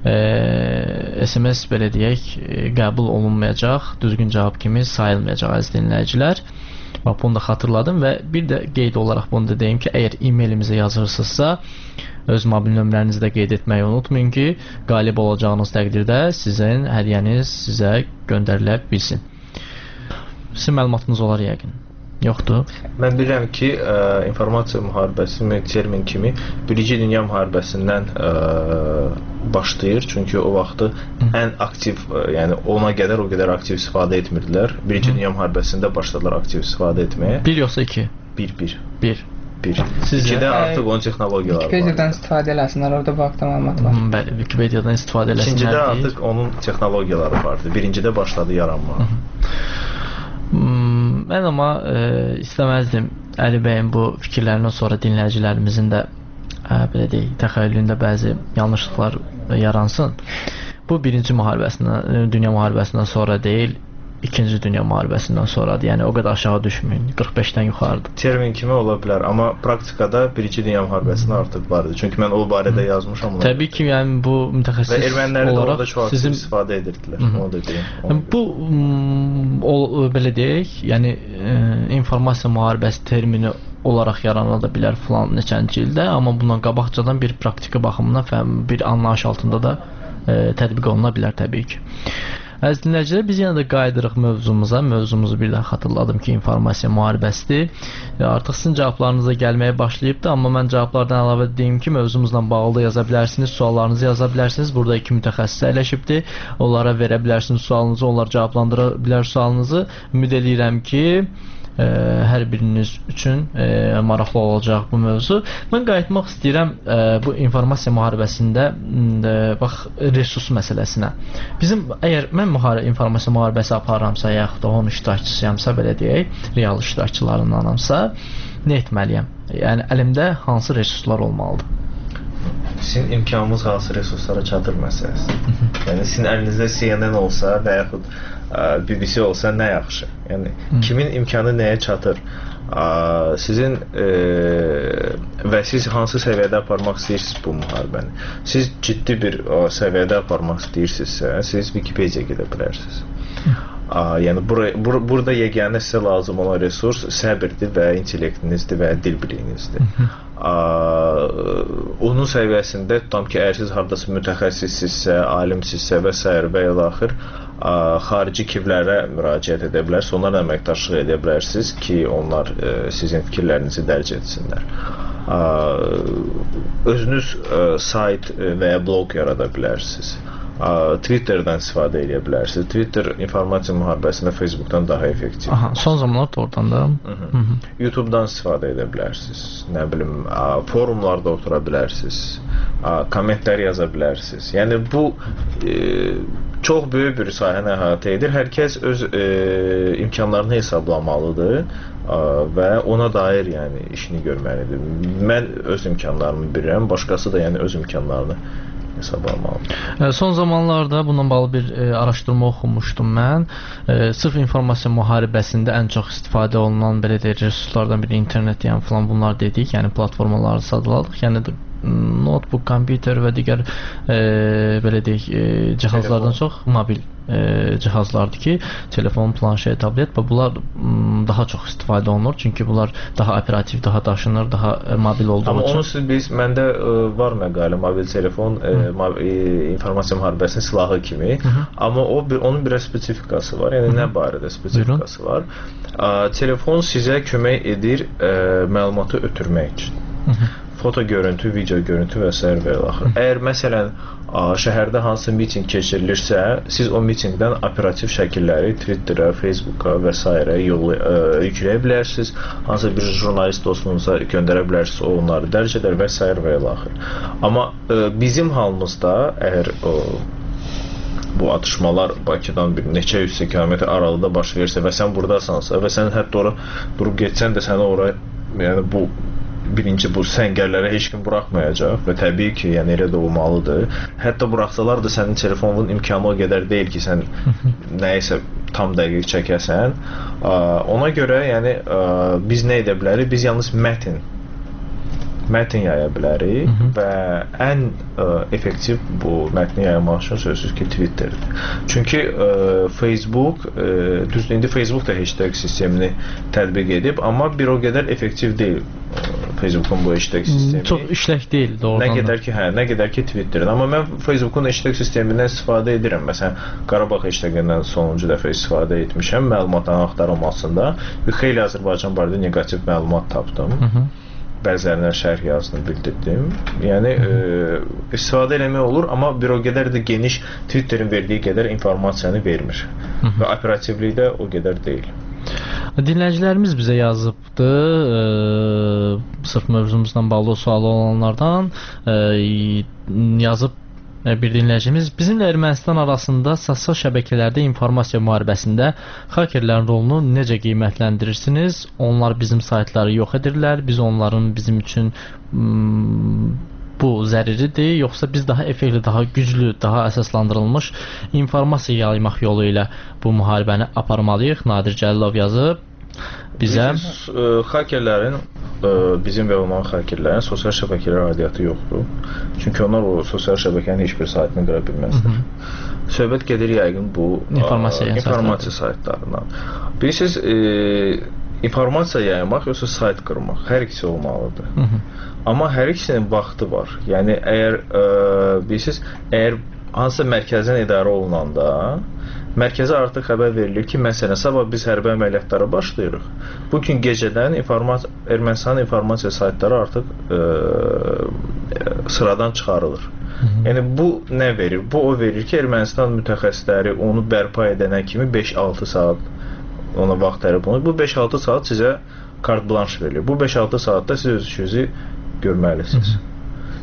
e, S M S belə deyək, e, qəbul olunmayacaq, düzgün cavab kimi sayılmayacaq əziz dinləyicilər. Bax, bunu da xatırladım və bir də qeyd olaraq bunu da deyim ki, əgər e-mailimizə yazırsınızsa, öz mobil nömrənizi də qeyd etməyi unutmayın ki, qalib olacağınız təqdirdə sizin hədiyyəniz sizə göndərilə bilsin. Sizin məlumatınız olar yəqin. Yoxdur. Mən bilirəm ki, ə, informasiya müharibəsi termin kimi Birinci Dünya müharibəsindən ə, başlayır. Çünki o vaxtı ən aktiv, ə, yəni ona qədər o qədər aktiv istifadə etmirdilər. Birinci Dünya müharibəsində başladılar aktiv istifadə etməyə. Bir yoxsa iki? Bir, bir. Bir. Bir. İkidə artıq onun texnologiyaları var. Wikipediadan istifadə eləsinlər, orada vaxtda məlumat var. Bəli, Wikipediadan istifadə eləsinlər. İkincidə artıq onun texnologiyaları vardı. Birincidə başladı yaranma. Hmm, mən amma e, istəməzdim Əli bəyin bu fikirlərindən sonra dinləyicilərimizin də e, belə deyək, təxəyyülündə bəzi yanlışlıqlar yaransın. Bu birinci müharibəsindən, dünya müharibəsindən sonra deyil, İkinci Dünya müharibəsindən sonradır. Yəni o qədər aşağı düşməyin. qırx beşdən yuxarıdır. Termin kimi ola bilər, amma praktikada Birinci Dünya müharibəsində artıq vardı. Çünki mən o barədə yazmışam. Təbii ki, yəni bu mütəxəssis və ermənilər də orada çox sizin istifadə edirdilər. Onu da deyim. Bu o belə deyək, yəni e, informasiya müharibəsi termini olaraq yarana da bilər filan neçənci ildə, amma bundan qabaqcadan bir praktiki baxımından bir anlayış altında da e, tətbiq oluna bilər təbii ki. Əziz dinləyicilər, biz yenə də qayıdırıq mövzumuza. Mövzumuzu bir daha xatırladım ki, informasiya müharibəsidir. Artıq sizin cavablarınıza gəlməyə başlayıbdır, amma mən cavablardan əlavə deyim ki, mövzumuzla bağlı da yaza bilərsiniz, suallarınızı yaza bilərsiniz. Burada iki mütəxəssis əyləşibdir. Onlara verə bilərsiniz sualınızı, onlar cavablandıra bilər sualınızı. Ümid edirəm ki, Ə, hər biriniz üçün ə, maraqlı olacaq bu mövzu. Mən qayıtmaq istəyirəm ə, bu informasiya müharibəsində ə, bax, resurs məsələsinə. Bizim, əgər mən müharibə, informasiya müharibəsi aparıramsa, yaxud da onun iştirakçısıyamsa, belə deyək, real iştirakçılarındanamsa, nə etməliyəm? Yəni, əlimdə hansı resurslar olmalıdır? Sizin imkanınız hansı resurslara çatır məsələsi. Yəni sizin əlinizdə C N N olsa və yaxud B B C olsa nə yaxşı. Yəni kimin imkanı nəyə çatır? Sizin e, və siz hansı səviyyədə aparmaq istəyirsiniz bu müharibəni? Siz ciddi bir o, səviyyədə aparmaq istəyirsinizsə, siz Wikipedia gedə bilərsiniz. Yəni bura, bur burada yeganə sizə lazım olan resurs səbirdir və intellektinizdir və dil biliyinizdir. Onun səviyyəsində tutam ki, əgər siz haradasa mütəxəssissizsə, alimsizsə və s. və ilaxır xarici kivlərə müraciət edə bilərsiniz, onlarla əməkdaşlıq edə bilərsiniz ki, onlar e, sizin fikirlərinizi dərc etsinlər. Özünüz e, sayt və ya blog yarada bilərsiniz. Twitter'dan istifadə edə bilərsiniz. Twitter informasiya müharibəsində Facebook'dan daha effektivdir. Aha, son zamanlarda oradan da. Hı -hı. YouTube'dan istifadə edə bilərsiniz. Nə bilim, forumlarda otura bilərsiniz. Kommentlər yaza bilərsiniz. Yəni bu e, çox böyük bir sahəni əhatə edir. Hər kəs öz e, imkanlarını hesablamalıdır və ona dair yəni işini görməlidir. Mən öz imkanlarımı bilirəm, başqası da yəni öz imkanlarını hesablamalıdır. Son zamanlarda bununla bağlı bir e, araşdırma oxumuşdum mən. E, sırf informasiya müharibəsində ən çox istifadə olunan belə deyək resurslardan biri internet yəni falan bunlar dedik, yəni platformaları sadaladıq. Yəni notebook, kompüter və digər e, belə deyək e, cihazlardan çox mobil e, cihazlardır ki, telefon, planşet, tablet və bunlar m, daha çox istifadə olunur. Çünki bunlar daha operativ, daha daşınır, daha e, mobil olduğu Amma üçün. Amma onu siz biz məndə e, var məqalə mobil telefon e, e, informasiya müharibəsinin silahı kimi. Hı -hı. Amma o bir onun bir spesifikası var. Yəni Hı -hı. nə barədə spesifikası Buyurun. var? E, telefon sizə kömək edir e, məlumatı ötürmək üçün. Hı -hı. Foto görüntü, video görüntü və s. və ilaxır. Əgər məsələn şəhərdə hansı miting keçirilirsə, siz o mitingdən operativ şəkilləri Twitter'a, Facebook'a və s. yolu yükləyə bilərsiniz. Hansı bir jurnalist dostunuza göndərə bilərsiniz, o onları dərc edər və s. və ilaxır. Amma bizim halımızda əgər o bu atışmalar Bakıdan bir neçə yüz kilometr aralıda baş verirsə və sən buradasansa və sən hətta ora durub getsən də səni ora yəni bu birinci bu səngərlərə heç kim buraxmayacaq və təbii ki, yəni elə də olmalıdır. Hətta buraxsalar da sənin telefonun imkanı o qədər deyil ki, sən nəyisə tam dəqiq çəkəsən. Ona görə yəni biz nə edə bilərik? Biz yalnız mətn mətn yaya bilərik Hı -hı. və ən ə, effektiv bu mətni yaymaq üçün sözsüz ki, Twitterdir. Çünki ə, Facebook, ə, düzdür, indi Facebook da hashtag sistemini tətbiq edib, amma bir o qədər effektiv deyil Facebook'un bu hashtag sistemi. Çox işlək deyil doğrudan. Nə qədər ki, hə, nə qədər ki Twitter'in. Amma mən Facebook'un hashtag sistemindən istifadə edirəm. Məsələn, Qarabağ hashtagindən sonuncu dəfə istifadə etmişəm məlumatların axtarılmasında və xeyli Azərbaycan barədə negativ məlumat tapdım. Hı -hı. Bəzilərinə şərh yazdım, bildirdim. Yəni e, istifadə eləmək olur, amma bir o qədər də geniş Twitter'in verdiyi qədər informasiyanı vermir. Hı -hı. Və operativlikdə o qədər deyil. Dinləyicilərimiz bizə yazıbdı, e, sırf mövzumuzla bağlı sualı olanlardan e, yazıb bir dinləyicimiz bizimlə Ermənistan arasında sosial şəbəkələrdə informasiya müharibəsində hakerlərin rolunu necə qiymətləndirirsiniz? Onlar bizim saytları yox edirlər, biz onların bizim üçün mm, bu zəruridir, yoxsa biz daha effektiv, daha güclü, daha əsaslandırılmış informasiya yaymaq yolu ilə bu müharibəni aparmalıyıq? Nadir Cəlilov yazıb bizə. Biz, e, hakerlərin, e, bizim və onların hakerlərin sosial şəbəkələr aidiyyatı yoxdur. Çünki onlar o sosial şəbəkənin heç bir saytını qıra bilməzdir. Söhbət gedir yəqin bu informasiya, a, informasiya saytlarından. Bilirsiniz, e, informasiya yaymaq yoxsa sayt qırmaq, hər ikisi olmalıdır. Hı -hı. Amma hər ikisinin vaxtı var. Yəni əgər e, bilirsiniz, əgər hansısa mərkəzdən idarə olunanda mərkəzə artıq xəbər verilir ki, məsələn, sabah biz hərbi əməliyyatlara başlayırıq. Bu gün gecədən informasiya, Ermənistanın informasiya saytları artıq e, sıradan çıxarılır. Hı -hı. Yəni bu nə verir? Bu o verir ki, Ermənistan mütəxəssisləri onu bərpa edənə kimi beş altı saat ona vaxt tələb olunur. Bu beş altı saat sizə kart blanş verilir. Bu beş altı saatda siz öz işinizi görməlisiniz. Hı -hı.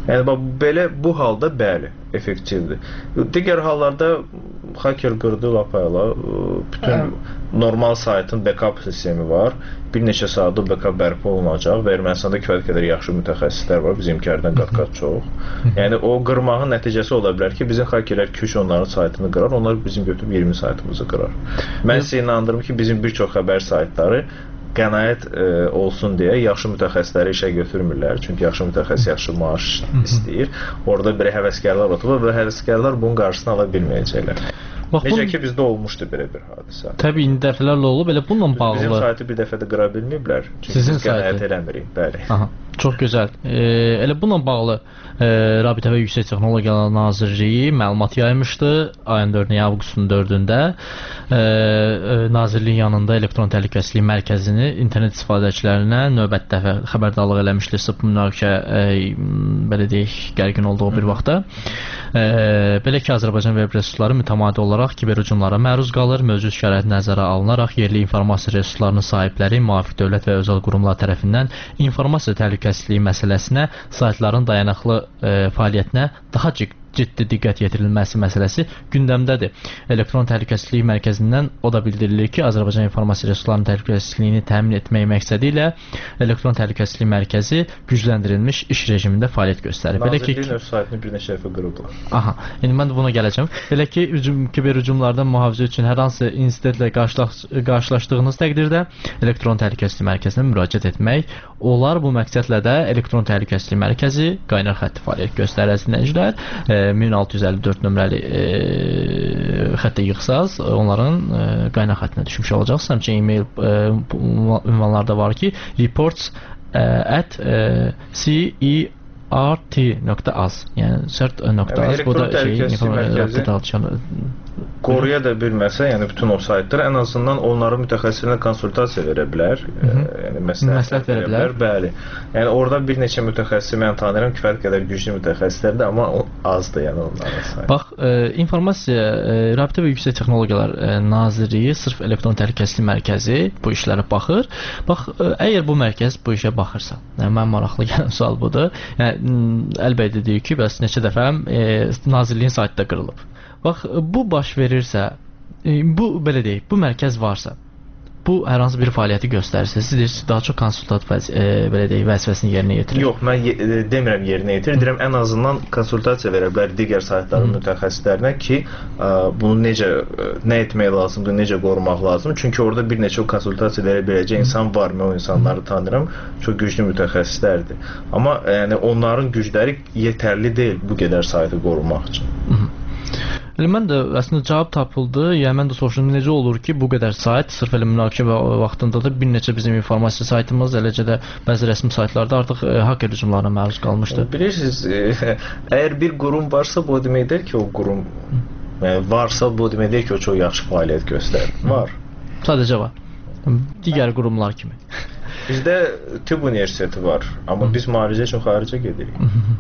Yəni bax belə bu halda bəli, effektivdir. Digər hallarda hacker qırdı lapayla bütün normal saytın backup sistemi var. Bir neçə saatda backup bərpa olunacaq və Ermənistanda kifayət qədər yaxşı mütəxəssislər var, bizimkilərdən qat-qat çox. Yəni o qırmağın nəticəsi ola bilər ki, bizim hakerlər iki üç onların saytını qırar, onlar bizim götürüb iyirmi saytımızı qırar. Mən sizə inandırım ki, bizim bir çox xəbər saytları qənaət e, olsun deyə yaxşı mütəxəssisləri işə götürmürlər. Çünki yaxşı mütəxəssis yaxşı maaş istəyir. Orada belə həvəskarlar oturur və həvəskarlar bunun qarşısını ala bilməyəcəklər. Bax, necə bu... ki, bizdə olmuşdu belə bir hadisə. Təbii, indi dəfələrlə olub, elə bununla bağlı. Bizim saytı bir dəfə də qıra bilməyiblər. Çünki sizin biz qənaət eləmirik, bəli. Aha, çox gözəl. E, elə bununla bağlı e, Rabitə və Yüksək Texnologiyalar Nazirliyi məlumat yaymışdı. Ayın dördündə, avqustun dördündə e, e, Nazirliyin yanında elektron təhlükəsizlik mərkəzini internet istifadəçilərinə növbəti dəfə xəbərdarlıq eləmişdi. Sıp münaqişə e, belə deyək, gərgin olduğu bir vaxtda. E, belə ki, Azərbaycan web resursları mütəmadi olaraq kiber hücumlara məruz qalır. Mövcud şərait nəzərə alınaraq yerli informasiya resurslarının sahibləri müvafiq dövlət və özəl qurumlar tərəfindən informasiya təhlükəsizliyi məsələsinə, saytların dayanıqlı e, fəaliyyətinə daha ciddi ciddi diqqət yetirilməsi məsələsi gündəmdədir. Elektron Təhlükəsizlik Mərkəzindən o da bildirilir ki, Azərbaycan informasiya resurslarının təhlükəsizliyini təmin etmək məqsədi ilə Elektron Təhlükəsizlik Mərkəzi gücləndirilmiş iş rejimində fəaliyyət göstərir. Belə ki, Nazirliyin öz saytını bir neçə dəfə qırıblar. Aha, indi mən də buna gələcəm. Belə ki, hücum, kiber hücumlardan mühafizə üçün hər hansı insidentlə qarşılaş, qarşılaşdığınız təqdirdə Elektron Təhlükəsizlik Mərkəzinə müraciət etmək olar. Bu məqsədlə də Elektron Təhlükəsizlik Mərkəzi qaynar xətti fəaliyyət göstərir dinləyicilər. min altı yüz əlli dörd nömrəli e, xəttə yığsaz, onların e, qaynar xəttinə düşmüş olacaqsınız. Həmçinin e-mail e, ünvanlarda var ki, reports e, at e, c e r t nöqtə az, yəni cert nöqtə az. Bu da şey, informasiya qoruya da bilməsə, yəni bütün o saytlar ən azından onların mütəxəssislərinə konsultasiya verə bilər, e, yəni məsləhət verə bilər. Bəli. Yəni orada bir neçə mütəxəssis mən tanıyıram, kifayət qədər güclü mütəxəssislərdir, amma o azdır, yəni onların sayı. Bax, e, informasiya, e, Rabitə və Yüksək Texnologiyalar e, Nazirliyi sırf elektron təhlükəsizlik mərkəzi bu işlərə baxır. Bax, e, əgər bu mərkəz bu işə baxırsa, yəni mən maraqlı gələn sual budur. Yəni əlbəttə deyir ki, bəs neçə dəfə e, Nazirliyin saytı da qırılıb. Bax, bu baş verirsə, bu belə deyək, bu mərkəz varsa, bu hər hansı bir fəaliyyəti göstərirsə, siz deyirsiniz, daha çox konsultat e, belə deyək, vəzifəsini yerinə yetirir. Yox, mən ye demirəm yerinə yetirir, deyirəm ən azından konsultasiya verə bilər digər saytların mütəxəssislərinə ki, ə, bunu necə, nə etmək lazımdır, necə qorumaq lazımdır. Çünki orada bir neçə konsultasiya verə biləcək insan var, mən o insanları tanıyıram, çox güclü mütəxəssislərdir. Amma yəni onların gücləri yetərli deyil bu qədər saytı qorumaq üçün. Hı -hı. Elə mən də əslində cavab tapıldı. Yəni mən də soruşdum, necə olur ki, bu qədər sayt sırf elə münaqişə vaxtında da bir neçə bizim informasiya saytımız, eləcə də bəzi rəsmi saytlarda artıq e, hacker hücumlarına məruz qalmışdı. Bilirsiniz, e, əgər bir qurum varsa, bu deməkdir ki, o qurum yəni varsa, bu deməkdir ki, o çox yaxşı fəaliyyət göstərir. Var. Sadəcə var. Digər qurumlar kimi. Bizdə tibb universiteti var, amma biz müalicə üçün xaricə gedirik.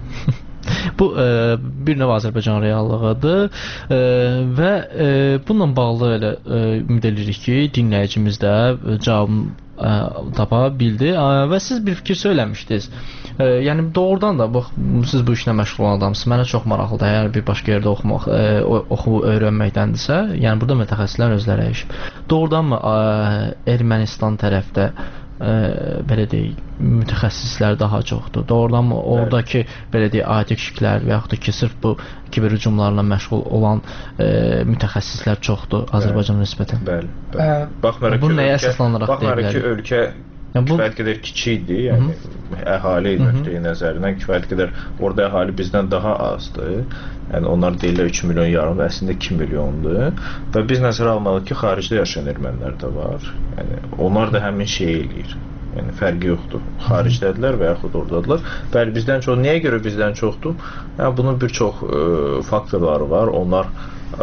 Bu e, bir növ Azərbaycan reallığıdır e, və e, bununla bağlı elə e, ümid edirik ki, dinləyicimiz də cavabını e, tapa bildi e, və siz bir fikir söyləmişdiniz. E, yəni doğrudan da bax, siz bu işlə məşğul olan adamsınız. Mənə çox maraqlıdır. Əgər bir başqa yerdə oxumaq, e, oxu öyrənməkdəndirsə, yəni burada mütəxəssislər özləri işib. Doğrudanmı e, Ermənistan tərəfdə Ə, belə deyək, mütəxəssislər daha çoxdur. Doğrudanmı oradakı belə deyək, adi kişilər və yaxud da ki, sırf bu kiber hücumlarla məşğul olan ə, mütəxəssislər çoxdur Azərbaycana nisbətən? Bəli. bəli. Baxmayaraq ki, nəyə əsaslanaraq baxmayaraq ki, ölkə yəni bu kifayət qədər kiçikdir, yəni Hı -hı. əhali nöqteyi nəzərindən kifayət qədər orada əhali bizdən daha azdır. Yəni onlar deyirlər üç milyon yarım, əslində iki milyondur. Və biz nəzərə almalıyıq ki, xaricdə yaşayan ermənilər də var. Yəni onlar da həmin şey eləyir. Yəni fərqi yoxdur. Xaricdədirlər və yaxud oradadılar. Bəli, bizdən çox. Niyə görə bizdən çoxdur? Yəni bunun bir çox ə, faktorları var. Onlar ə,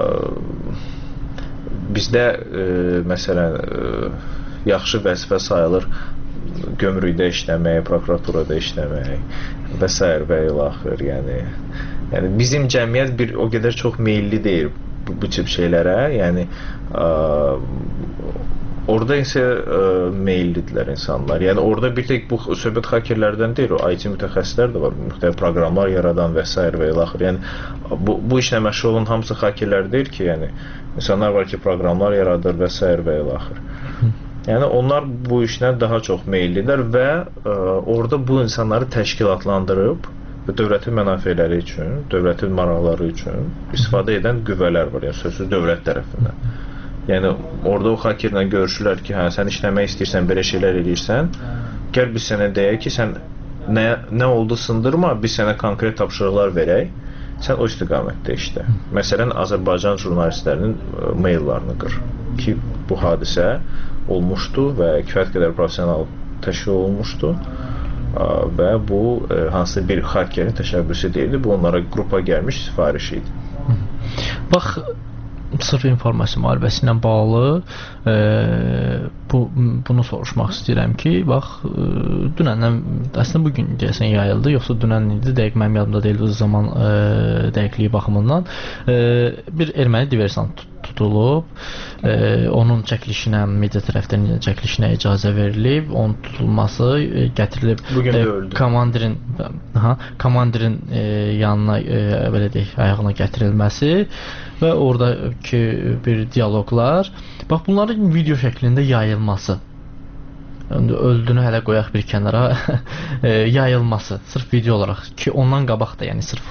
bizdə ə, məsələn ə, yaxşı vəzifə sayılır gömrükdə işləmək, prokuraturada işləmək və s. və ilaxır. Yəni, yəni bizim cəmiyyət bir o qədər çox meyilli deyil bu, bu tip şeylərə. Yəni ə, orada isə ə, meyillidirlər insanlar. Yəni orada bir tek bu söhbət hakerlərdən deyil, o I T mütəxəssislər də var, müxtəlif proqramlar yaradan və s. və ilə axır. Yəni bu bu işlə məşğul olan hamısı hakerlər deyil ki, yəni insanlar var ki, proqramlar yaradır və s. və ilə axır. Yəni onlar bu işlə daha çox meyillidirlər və ə, orada bu insanları təşkilatlandırıb və dövlətin mənafeləri üçün, dövlətin maraqları üçün istifadə edən qüvvələr var, yəni sözsüz dövlət tərəfindən. Yəni orada o hakerlə görüşürlər ki, hə sən işləmək istəyirsən, belə şeylər edirsən, gəl biz sənə deyək ki, sən nə nə oldu sındırma, biz sənə konkret tapşırıqlar verək, sən o istiqamətdə işlə. Məsələn, Azərbaycan jurnalistlərinin maillarını qır ki, bu hadisə olmuşdu və kifayət qədər professional təşkil olunmuşdu və bu hansısa bir hakerin təşəbbüsü deyildi, bu onlara qrupa gəlmiş sifariş idi. Bax, sırf informasiya müharibəsi ilə bağlı e, bu bunu soruşmaq istəyirəm ki, bax e, dünəndən əslində bu gün deyəsən yayıldı, yoxsa dünən idi, dəqiq mənim yadımda deyil o zaman e, dəqiqliyi baxımından e, bir erməni diversant tutulub, e, onun çəkilişinə, media tərəfdən çəkilişinə icazə verilib, onun tutulması e, gətirilib e, komandirin ha, komandirin e, yanına e, belə deyək, ayağına gətirilməsi və oradakı bir dialoqlar, bax bunların video şəklində yayılması, öldüyünü hələ qoyaq bir kənara, e, yayılması, sırf video olaraq ki, ondan qabaq da, yəni sırf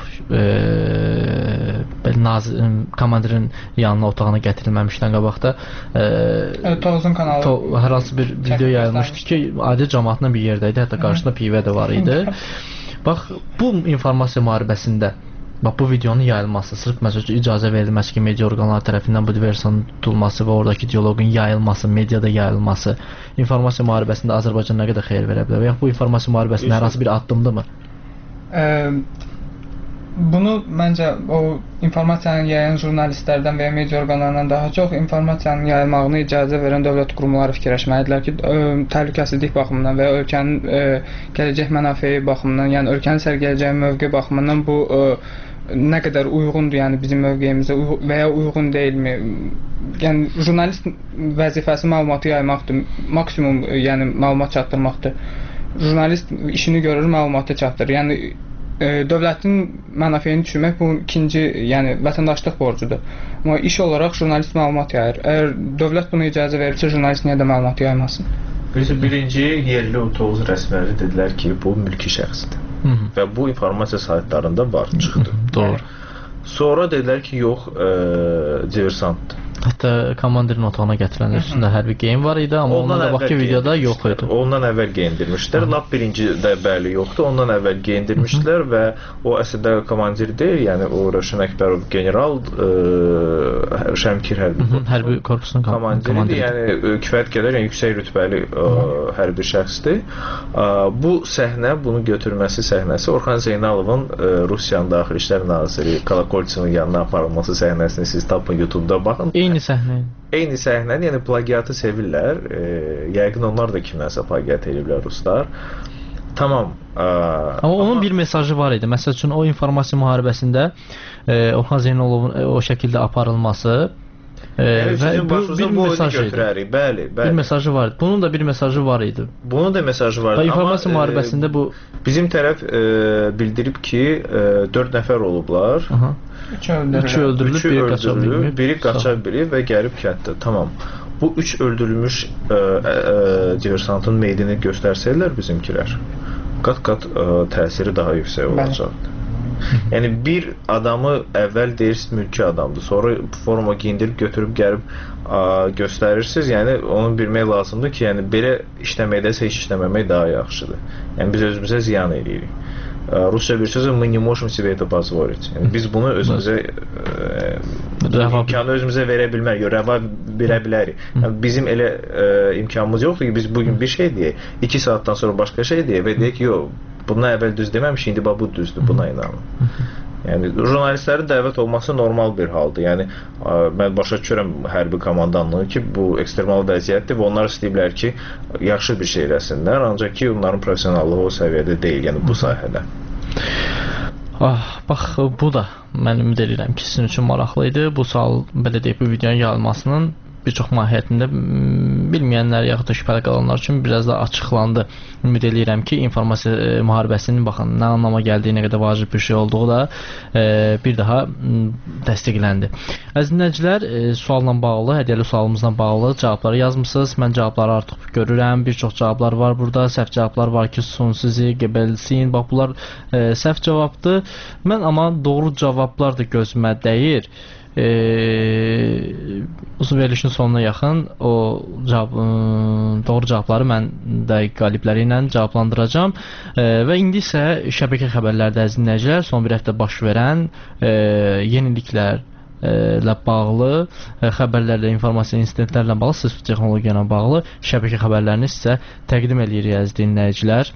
e, nazir, komandirin yanına, otağına gətirilməmişdən qabaq da e, Tovuzun kanalı to, hər hansı bir video yayılmışdı ki, adi cəmaatla bir yerdəydi, hətta qarşısında pivə də var idi. Bax, bu informasiya müharibəsində bax bu videonun yayılması, sırf məsələn icazə verilməsi ki, media orqanları tərəfindən bu diversanın tutulması və oradakı dialoqun yayılması, mediada yayılması informasiya müharibəsində Azərbaycan nə qədər xeyir verə bilər və ya bu informasiya müharibəsində hər hansı bir addımdırmı? E, bunu məncə o informasiyanı yayan jurnalistlərdən və ya media orqanlarından daha çox informasiyanın yayılmağına icazə verən dövlət qurumları fikirləşməlidirlər ki, ə, təhlükəsizlik baxımından və ya ölkənin ə, gələcək mənafeyi baxımından, yəni ölkənin sərgiləyəcəyi mövqe baxımından bu ə, nə qədər uyğundur, yəni bizim mövqeyimizə və ya uyğun deyilmi? Yəni jurnalist vəzifəsi məlumatı yaymaqdır, maksimum yəni məlumat çatdırmaqdır. Jurnalist işini görür, məlumatı çatdırır. Yəni e, dövlətin mənafeyini düşürmək bu ikinci, yəni vətəndaşlıq borcudur. Amma iş olaraq jurnalist məlumat yayır. Əgər dövlət buna icazə verirsə, jurnalist niyə də məlumat yaymasın? Birisi birinci yerli Tovuz rəsmiləri dedilər ki, bu mülki şəxsdir. Hı -hı. Və bu informasiya saytlarında var, çıxdı. Doğru. Sonra dedilər ki, yox, e, diversantdır. Hətta komandirin otağına gətirilən üstündə hərbi geyim var idi, amma ondan qabaqki videoda yox idi. Ondan əvvəl geyindirmişdilər. Lap birincidə bəli yoxdur. Ondan əvvəl geyindirmişdilər və o əslində komandir deyil, yəni o Rövşən Əkbərov general e, Şəmkir hərbi, hərbi korpusunun komandiridir. Yəni kifayət qədər yəni, yüksək rütbəli e, hərbi şəxsdir. E, bu səhnə, bunu götürməsi səhnəsi Orxan Zeynalovun e, Rusiyanın Daxili İşlər naziri Kolokoltsevin yanına aparılması səhnəsini siz tapın YouTube-da baxın. Eyni səhnə. Eyni səhnə, yəni plagiatı sevirlər. E, yəqin onlar da kimlərsə plagiat ediblər ruslar. Tamam. E, amma onun amma... bir mesajı var idi. Məsəl üçün o informasiya müharibəsində e, Orxan Zeynalovun e, o şəkildə aparılması e, yəni, və bu bir mesaj idi. Bəli, bəli. Bir mesajı var idi. Bunun da bir mesajı var idi. Bunun da mesajı var idi. İnformasiya müharibəsində e, bu bizim tərəf e, bildirib ki, e, dörd nəfər olublar. Aha. Üç öldürülüb, üç öldürülüb, üçü biri öldürülüb, biri qaça bilib və gəlib kənddə. Tamam. Bu üç öldürülmüş e, e, diversantın meydini göstərsələr bizimkilər, qat-qat e, təsiri daha yüksək olacaqdır. Yəni bir adamı əvvəl deyirsiniz mülki adamdır, sonra forma giyindirib götürüb gəlib ə, göstərirsiniz. Yəni onu bilmək lazımdır ki, yəni belə işləməkdəsə heç işləməmək daha yaxşıdır. Yəni biz özümüzə ziyan edirik. Rusça bir sözü мы не можем себе это позволить. Yəni biz bunu özümüzə ə, imkanı özümüzə verə bilmərik, rəva verə bilərik. Yəni bizim elə ə, imkanımız yoxdur ki, biz bugün bir şey deyək, iki saatdan sonra başqa şey deyək və deyək ki, yox, bundan əvvəl düz deməmiş, indi bu düzdür, buna inanın. Yəni jurnalistlərin dəvət olması normal bir haldır. Yəni ə, mən başa düşürəm hərbi komandanlığı ki, bu ekstremal vəziyyətdir və onlar istəyiblər ki, yaxşı bir şey eləsinlər, ancaq ki, onların professionallığı o səviyyədə deyil, yəni bu sahədə. Ah, bax, bu da mən ümid edirəm ki, sizin üçün maraqlı idi. Bu sual, belə deyək, bu videonun yayılmasının bir çox mahiyyətində bilməyənlər yaxud da şübhəli qalanlar üçün biraz da açıqlandı. Ümid edirəm ki, informasiya müharibəsinin baxın nə anlama gəldiyi, nə qədər vacib bir şey olduğu da e, bir daha təsdiqləndi. Əziz dinləyicilər, e, sualla bağlı, hədiyyəli sualımızla bağlı cavabları yazmısınız. Mən cavabları artıq görürəm. Bir çox cavablar var burada. Səhv cavablar var ki, sun sizi, gebelsin. Bax, bunlar e, səhv cavabdır. Mən amma doğru cavablar da gözümə dəyir. E, uzun verilişin sonuna yaxın o cavab, e, doğru cavabları mən də qalibləri ilə cavablandıracağam. E, və indi isə şəbəkə xəbərlərdə əziz dinləyicilər, son bir həftə baş verən e, yeniliklər ilə bağlı, xəbərlərlə, informasiya insidentlərlə bağlı, sırf texnologiya ilə bağlı şəbəkə xəbərlərini sizə təqdim edirik əziz dinləyicilər.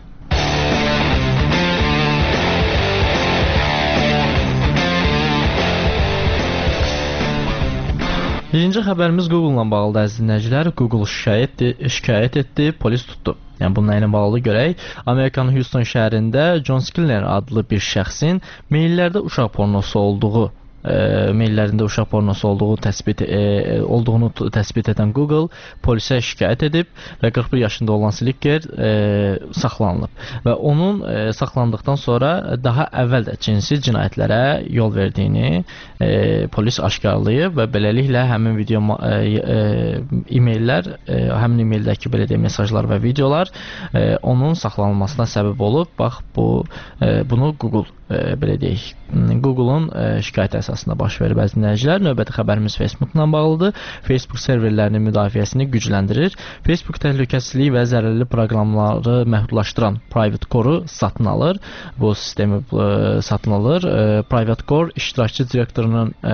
Birinci xəbərimiz Google-la bağlıdır əziz dinləyicilər. Google şikayət, şikayət etdi, polis tutdu. Yəni bununla ilə bağlı görək. Amerikanın Houston şəhərində John Skiller adlı bir şəxsin maillərdə uşaq pornosu olduğu E, maillərində uşaq pornosu olduğu təsbit e, olduğunu təsbit edən Google polisə şikayət edib və qırx bir yaşında olan Slicker e, saxlanılıb və onun e, saxlandıqdan sonra daha əvvəl də cinsi cinayətlərə yol verdiyini e, polis aşkarlayıb və beləliklə həmin video e, e, e-maillər, e, həmin e-maildəki belə deyək mesajlar və videolar e, onun saxlanılmasına səbəb olub. Bax bu e, bunu Google e, belə deyək Google-un e, şikayət əsasında baş verib əziz dinləyicilər. Növbəti xəbərimiz Facebook-la bağlıdır. Facebook serverlərinin müdafiəsini gücləndirir. Facebook təhlükəsizlik və zərərli proqramları məhdudlaşdıran Private Core-u satın alır. Bu sistemi e, satın alır. E, Private Core iştirakçı direktorunun e,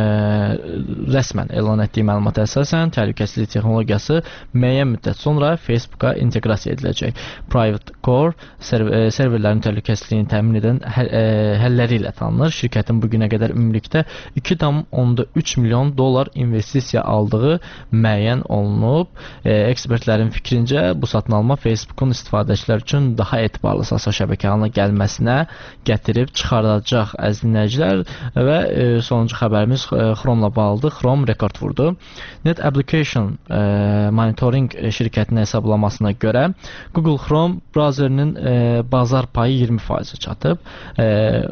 rəsmən elan etdiyi məlumata əsasən təhlükəsizlik texnologiyası müəyyən müddət sonra Facebook-a inteqrasiya ediləcək. Private Core server, serverlərin təhlükəsizliyini təmin edən hə, e, həlləri ilə tanınır. Şirkətin bugünə qədər ümumilikdə iki tam onda üç milyon dollar investisiya aldığı müəyyən olunub. E, ekspertlərin fikrincə bu satın alma Facebookun istifadəçilər üçün daha etibarlı sosial şəbəkə halına gəlməsinə gətirib çıxardacaq əziz dinləyicilər. Və e, sonuncu xəbərimiz e, Chrome-la bağlıdır. Chrome rekord vurdu. Net Application e, Monitoring şirkətinin hesablamasına görə Google Chrome browserinin e, bazar payı iyirmi faizə çatıb. E,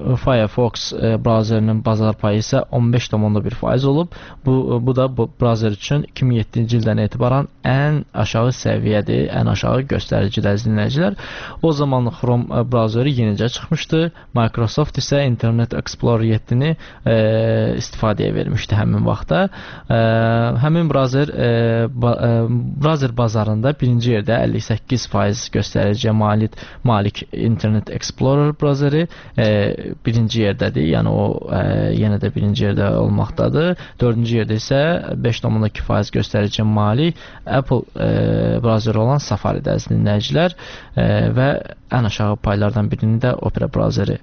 Firefox e, browserinin bazar payı isə on beş tam onda bir faiz olub. Bu, bu da bu browser üçün iki min yeddinci ildən etibarən ən aşağı səviyyədir, ən aşağı göstəricidir əziz dinləyicilər. O zaman Chrome browseri yenicə çıxmışdı. Microsoft isə Internet Explorer yeddini e, istifadəyə vermişdi həmin vaxtda. E, həmin browser e, ba, e, browser bazarında birinci yerdə əlli səkkiz faiz göstəriciyə malik, malik Internet Explorer browseri e, birinci yerdədir. Yəni o e, yenə də birinci yerdə olmaqdadır. Dördüncü yerdə isə beş tam onda iki faiz göstəriciyə malik Apple e, browseri olan Safari-də əziz dinləyicilər e, və ən aşağı paylardan birini də Opera browseri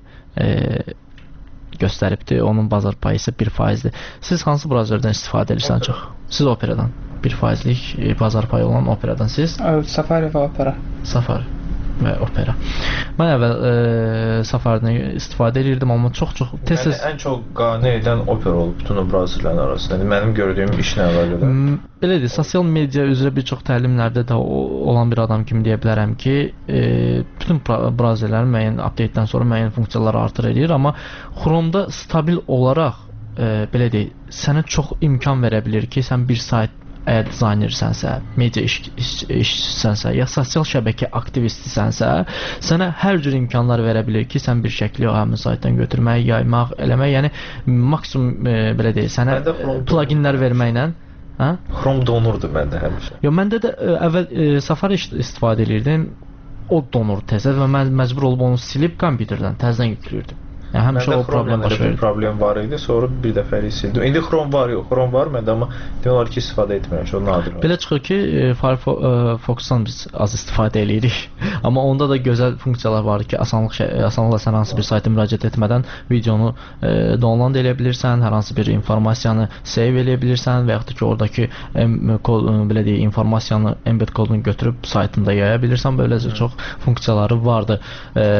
e, göstəribdir. Onun bazar payı isə bir faizdir. Siz hansı browserdən istifadə edirsiniz çox? Siz Operadan. bir faizlik e, bazar payı olan Operadan siz? Safari və Opera. Safari və Opera. Mən əvvəl e, Safari-dən istifadə edirdim, amma çox-çox tez yəni, ən çox qane edən Opera olub bütün o browserlərin arasında. Yəni, mənim gördüyüm işlə əlaqədar. Belədir, sosial media üzrə bir çox təlimlərdə də olan bir adam kimi deyə bilərəm ki, e, bütün browserlərin müəyyən update-dən sonra müəyyən funksiyaları artır edir, amma Chrome-da stabil olaraq e, belə deyək, sənə çox imkan verə bilir ki, sən bir sayt əgər dizaynersənsə, media iş, iş, işçisənsə, ya sosial şəbəkə aktivistisənsə, sənə hər cür imkanlar verə bilir ki, sən bir şəkli o həmin saytdan götürmək, yaymaq, eləmək, yəni maksimum e, belə deyək, sənə pluginlər verməklə. Hə? Chrome donurdu məndə həmişə. Yox, məndə də ə, əvvəl ə, Safari istifadə edirdim. O donur tezə və mən məcbur olub onu silib kompüterdən təzədən yükləyirdim. Yəni həmişə o problem baş verir. Problem var idi, sonra bir dəfəlik sildim. İndi Chrome var, yox, Chrome var məndə, amma demək olar ki, istifadə etmirəm, çox nadir. Belə çıxır ki, Firefox-dan biz az istifadə edirik. Amma onda da gözəl funksiyalar var ki, asanlıq asanlıqla sən hansı bir sayta müraciət etmədən videonu e, download edə bilirsən, hər hansı bir informasiyanı save edə bilirsən və yaxud da ki, oradakı em, kod, belə deyək, informasiyanı embed kodunu götürüb saytında yaya bilirsən. Böyləcə çox funksiyaları vardı e,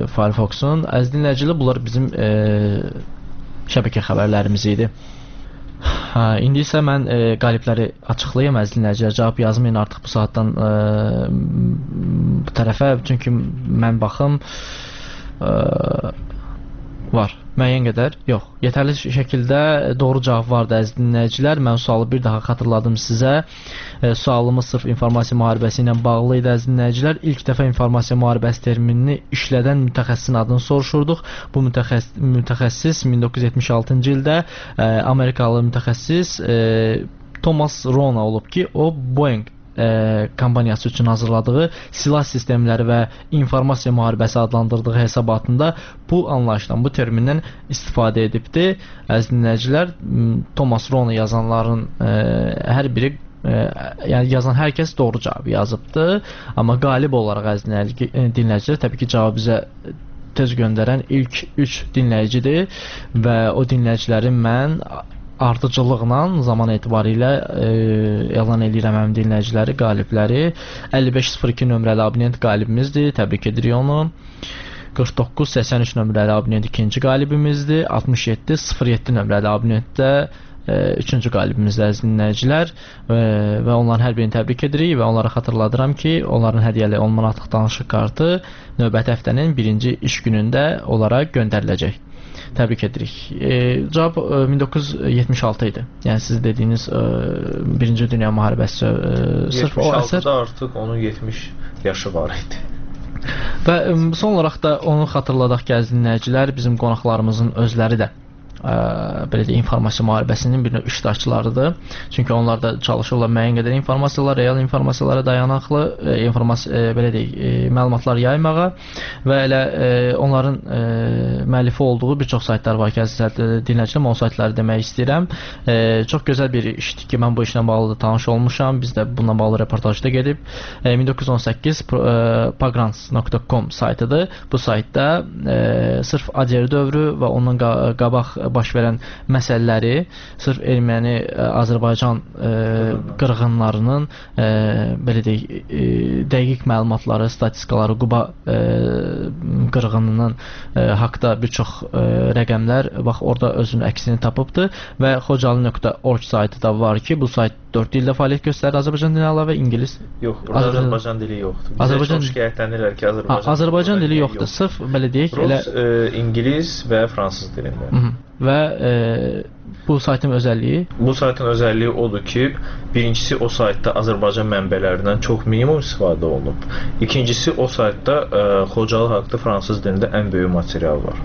Firefox-un. Əziz dinləyicilər, bunlar bizim e, şəbəkə xəbərlərimiz idi. Hə, indi isə mən e, qalibləri açıqlayım əziz dinləyicilər. Cavab yazmayın artıq bu saatdan e, bu tərəfə, çünki mən baxım e, var. Müəyyən qədər yox. Yetərli şəkildə doğru cavab vardı əziz dinləyicilər. Mən sualı bir daha xatırladım sizə. E, sualımız sırf informasiya müharibəsi ilə bağlı idi əziz dinləyicilər. İlk dəfə informasiya müharibəsi terminini işlədən mütəxəssisin adını soruşurduq. Bu mütəxəssis, mütəxəssis min doqquz yüz yetmiş altıncı ildə e, Amerikalı mütəxəssis e, Thomas Rona olub ki, o Boeing E, kampaniyası üçün hazırladığı silah sistemləri və informasiya müharibəsi adlandırdığı hesabatında bu anlayışdan, bu termindən istifadə edibdi. Əziz dinləyicilər, Thomas Rona yazanların e, hər biri e, yəni yazan hər kəs doğru cavabı yazıbdı. Amma qalib olaraq əziz dinləyicilər, təbii ki, cavabı bizə tez göndərən ilk üç dinləyicidir və o dinləyicilərin mən ardıcıllıqla zaman etibarilə e, elan edirəm həmin dinləyiciləri, qalibləri. əlli beş sıfır iki nömrəli abonent qalibimizdir, təbrik edirik onu. qırx doqquz səksən üç nömrəli abonent ikinci qalibimizdir. altmış yeddi sıfır yeddi nömrəli abonent də e, üçüncü qalibimizdir əziz dinləyicilər e, və onların hər birini təbrik edirik və onlara xatırladıram ki, onların hədiyyəli on manatlıq danışıq kartı növbəti həftənin birinci iş günündə onlara göndəriləcək. Təbrik edirik. E, cavab e, min doqquz yüz yetmiş altı idi. Yəni siz dediyiniz e, Birinci Dünya müharibəsi e, sırf o əsər. yetmiş altıda artıq onun yetmiş yaşı var idi. Və e, son olaraq da onu xatırladaq ki, əziz dinləyicilər, bizim qonaqlarımızın özləri də ə, belə deyək, informasiya müharibəsinin bir növ iştirakçılarıdır. Çünki onlar da çalışırlar müəyyən qədər informasiyalar, real informasiyalara dayanaqlı e, informasiya e, belə deyək, e, məlumatlar yaymağa və elə e, onların e, müəllifi olduğu bir çox saytlar var ki, əziz dinləyicilər, o saytları demək istəyirəm. E, çox gözəl bir işdir ki, mən bu işlə bağlı tanış olmuşam. Biz də bununla bağlı reportajda gedib. E, min doqquz yüz on səkkiz pagrants nöqtə com saytıdır. Bu saytda e, sırf A D R dövrü və ondan qabaq baş verən məsələləri, sırf erməni Azərbaycan e, qırğınlarının e, belə deyək, e, dəqiq məlumatları, statistikaları, Quba e, qırğınının e, haqqda bir çox e, rəqəmlər bax orada özünün əksini tapıbdı və xocalı nöqtə org saytı da var ki, bu sayt dörd dildə fəaliyyət göstərir. Azərbaycan dili əlavə ingilis. Yox, burada Azərbaycan dili yoxdur. Bizə Azərbaycan... çox şikayətlənirlər ki, Azərbaycan, ha, Azərbaycan dili yoxdur. Yox. Sırf belə deyək, Rus, elə e, ingilis və fransız dilində. Hı -hı. Və e, bu saytın özəlliyi? Bu saytın özəlliyi odur ki, birincisi o saytda Azərbaycan mənbələrindən çox minimum istifadə olunub. İkincisi o saytda e, Xocalı haqqında fransız dilində ən böyük material var.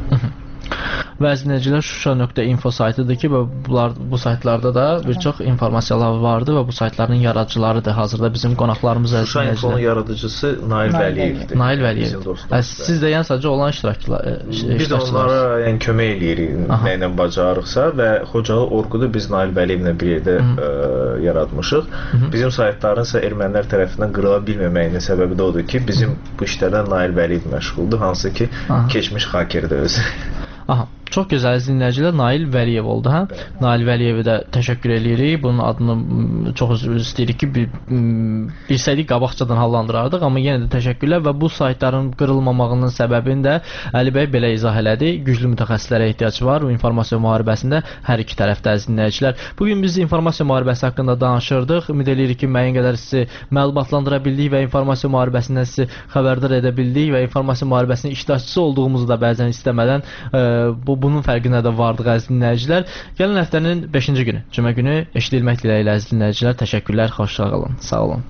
Və əzinəcilər Şuşa nöqtə info saytıdır ki, və bunlar, bu saytlarda da bir çox informasiyalar vardı və bu saytların yaradıcılarıdır. Hazırda bizim qonaqlarımız əzinəcilər. Şuşa infonun yaradıcısı Nail Vəliyevdir. Nail Vəliyev. Siz də yəni sadəcə olan iştirakçılar. Biz də onlara yəni, kömək eləyirik nə ilə bacarıqsa və Xocalı orqudu biz Nail Vəliyevlə bir yerdə ə, yaratmışıq. Hı -hı. Bizim saytların isə ermənilər tərəfindən qırıla bilməməyinin səbəbi də odur ki, bizim bu işlərdən Nail Vəliyev məşğuldur, hansı ki, Aha. keçmiş hakerdir özü. Aha. Çox gözəl dinləyicilər, Nail Vəliyev oldu, hə? Nail Vəliyevə də təşəkkür edirik. Bunun adını çox üzr istəyirik ki, bir, bilsəydik qabaqcadan hallandırardıq, amma yenə də təşəkkürlər və bu saytların qırılmamağının səbəbini də Əli bəy belə izah elədi. Güclü mütəxəssislərə ehtiyac var bu informasiya müharibəsində hər iki tərəfdə əziz dinləyicilər. Bu gün biz informasiya müharibəsi haqqında danışırdıq. Ümid edirik ki, müəyyən qədər sizi məlumatlandıra bildik və informasiya müharibəsindən sizi xəbərdar edə bildik və informasiya müharibəsinin iştirakçısı olduğumuzu da bəzən istəmədən e, bu bunun fərqinə də vardıq əziz dinləyicilər. Gələn həftənin beşinci günü, cümə günü eşidilmək diləyilə əziz dinləyicilər. Təşəkkürlər, xoşça qalın. Sağ olun.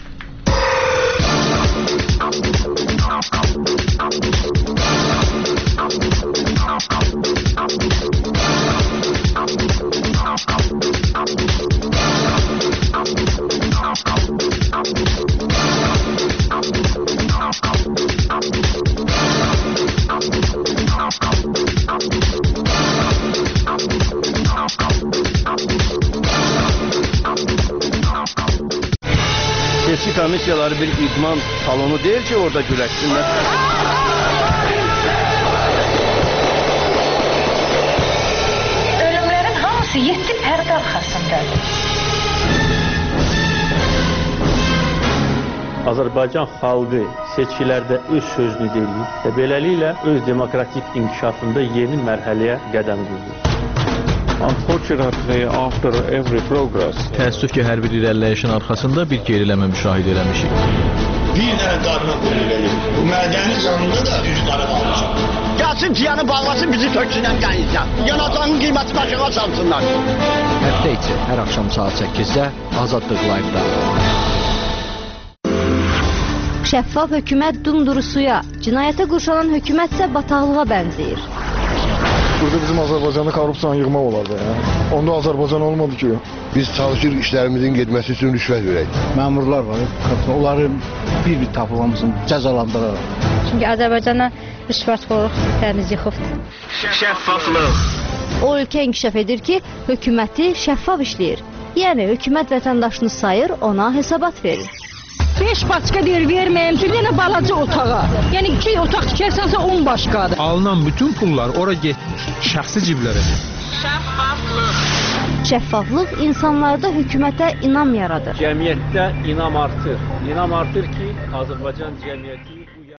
Seçki komissiyaları bir idman salonu deyil ki, orada güləşsinlər. Ölümlərin hamısı yeddi pərdə arxasındadır. Azərbaycan xalqı seçkilərdə öz sözünü deyir və beləliklə öz demokratik inkişafında yeni mərhələyə qədəm qoyur. Unfortunately, after every progress, Təəssüf ki, hər bir irəliləyişin arxasında bir geriləmə müşahidə eləmişik. Bir dənə qarına qoyulur. Bu mədəni canında da üç qara qalmışıq. Gəlsin ciyanı bağlasın, bizi töksünən qənizdən. Yanacağın qiyməti aşağı salsınlar. Həftə içi hər axşam saat səkkizdə Azadlıq Live-da. Şəffaf hökumət dumdurusuya, cinayətə qurşanan hökumət isə bataqlığa bənzəyir. Burada bizim Azərbaycanda korrupsiyanı yığmaq olardı. Ya. Onda Azərbaycan olmadı ki. Biz çalışırıq işlərimizin getməsi üçün rüşvət verək. Məmurlar var, onların bir-bir tapılmamızın cəzalandıraraq. Çünki Azərbaycana rüşvətxorluq təmiz yıxıbdır. Şəffaflıq. O ölkə inkişaf edir ki, hökuməti şəffaf işləyir. Yəni hökumət vətəndaşını sayır, ona hesabat verir. beş başqa deyir verməyim ki, yenə balaca otağa. Yəni iki otaq tikərsənsə on başqadır. Alınan bütün pullar ora getmir, şəxsi ciblərə. Şəffaflıq. Şəffaflıq insanlarda hökumətə inam yaradır. Cəmiyyətdə inam artır. İnam artır ki, Azərbaycan cəmiyyəti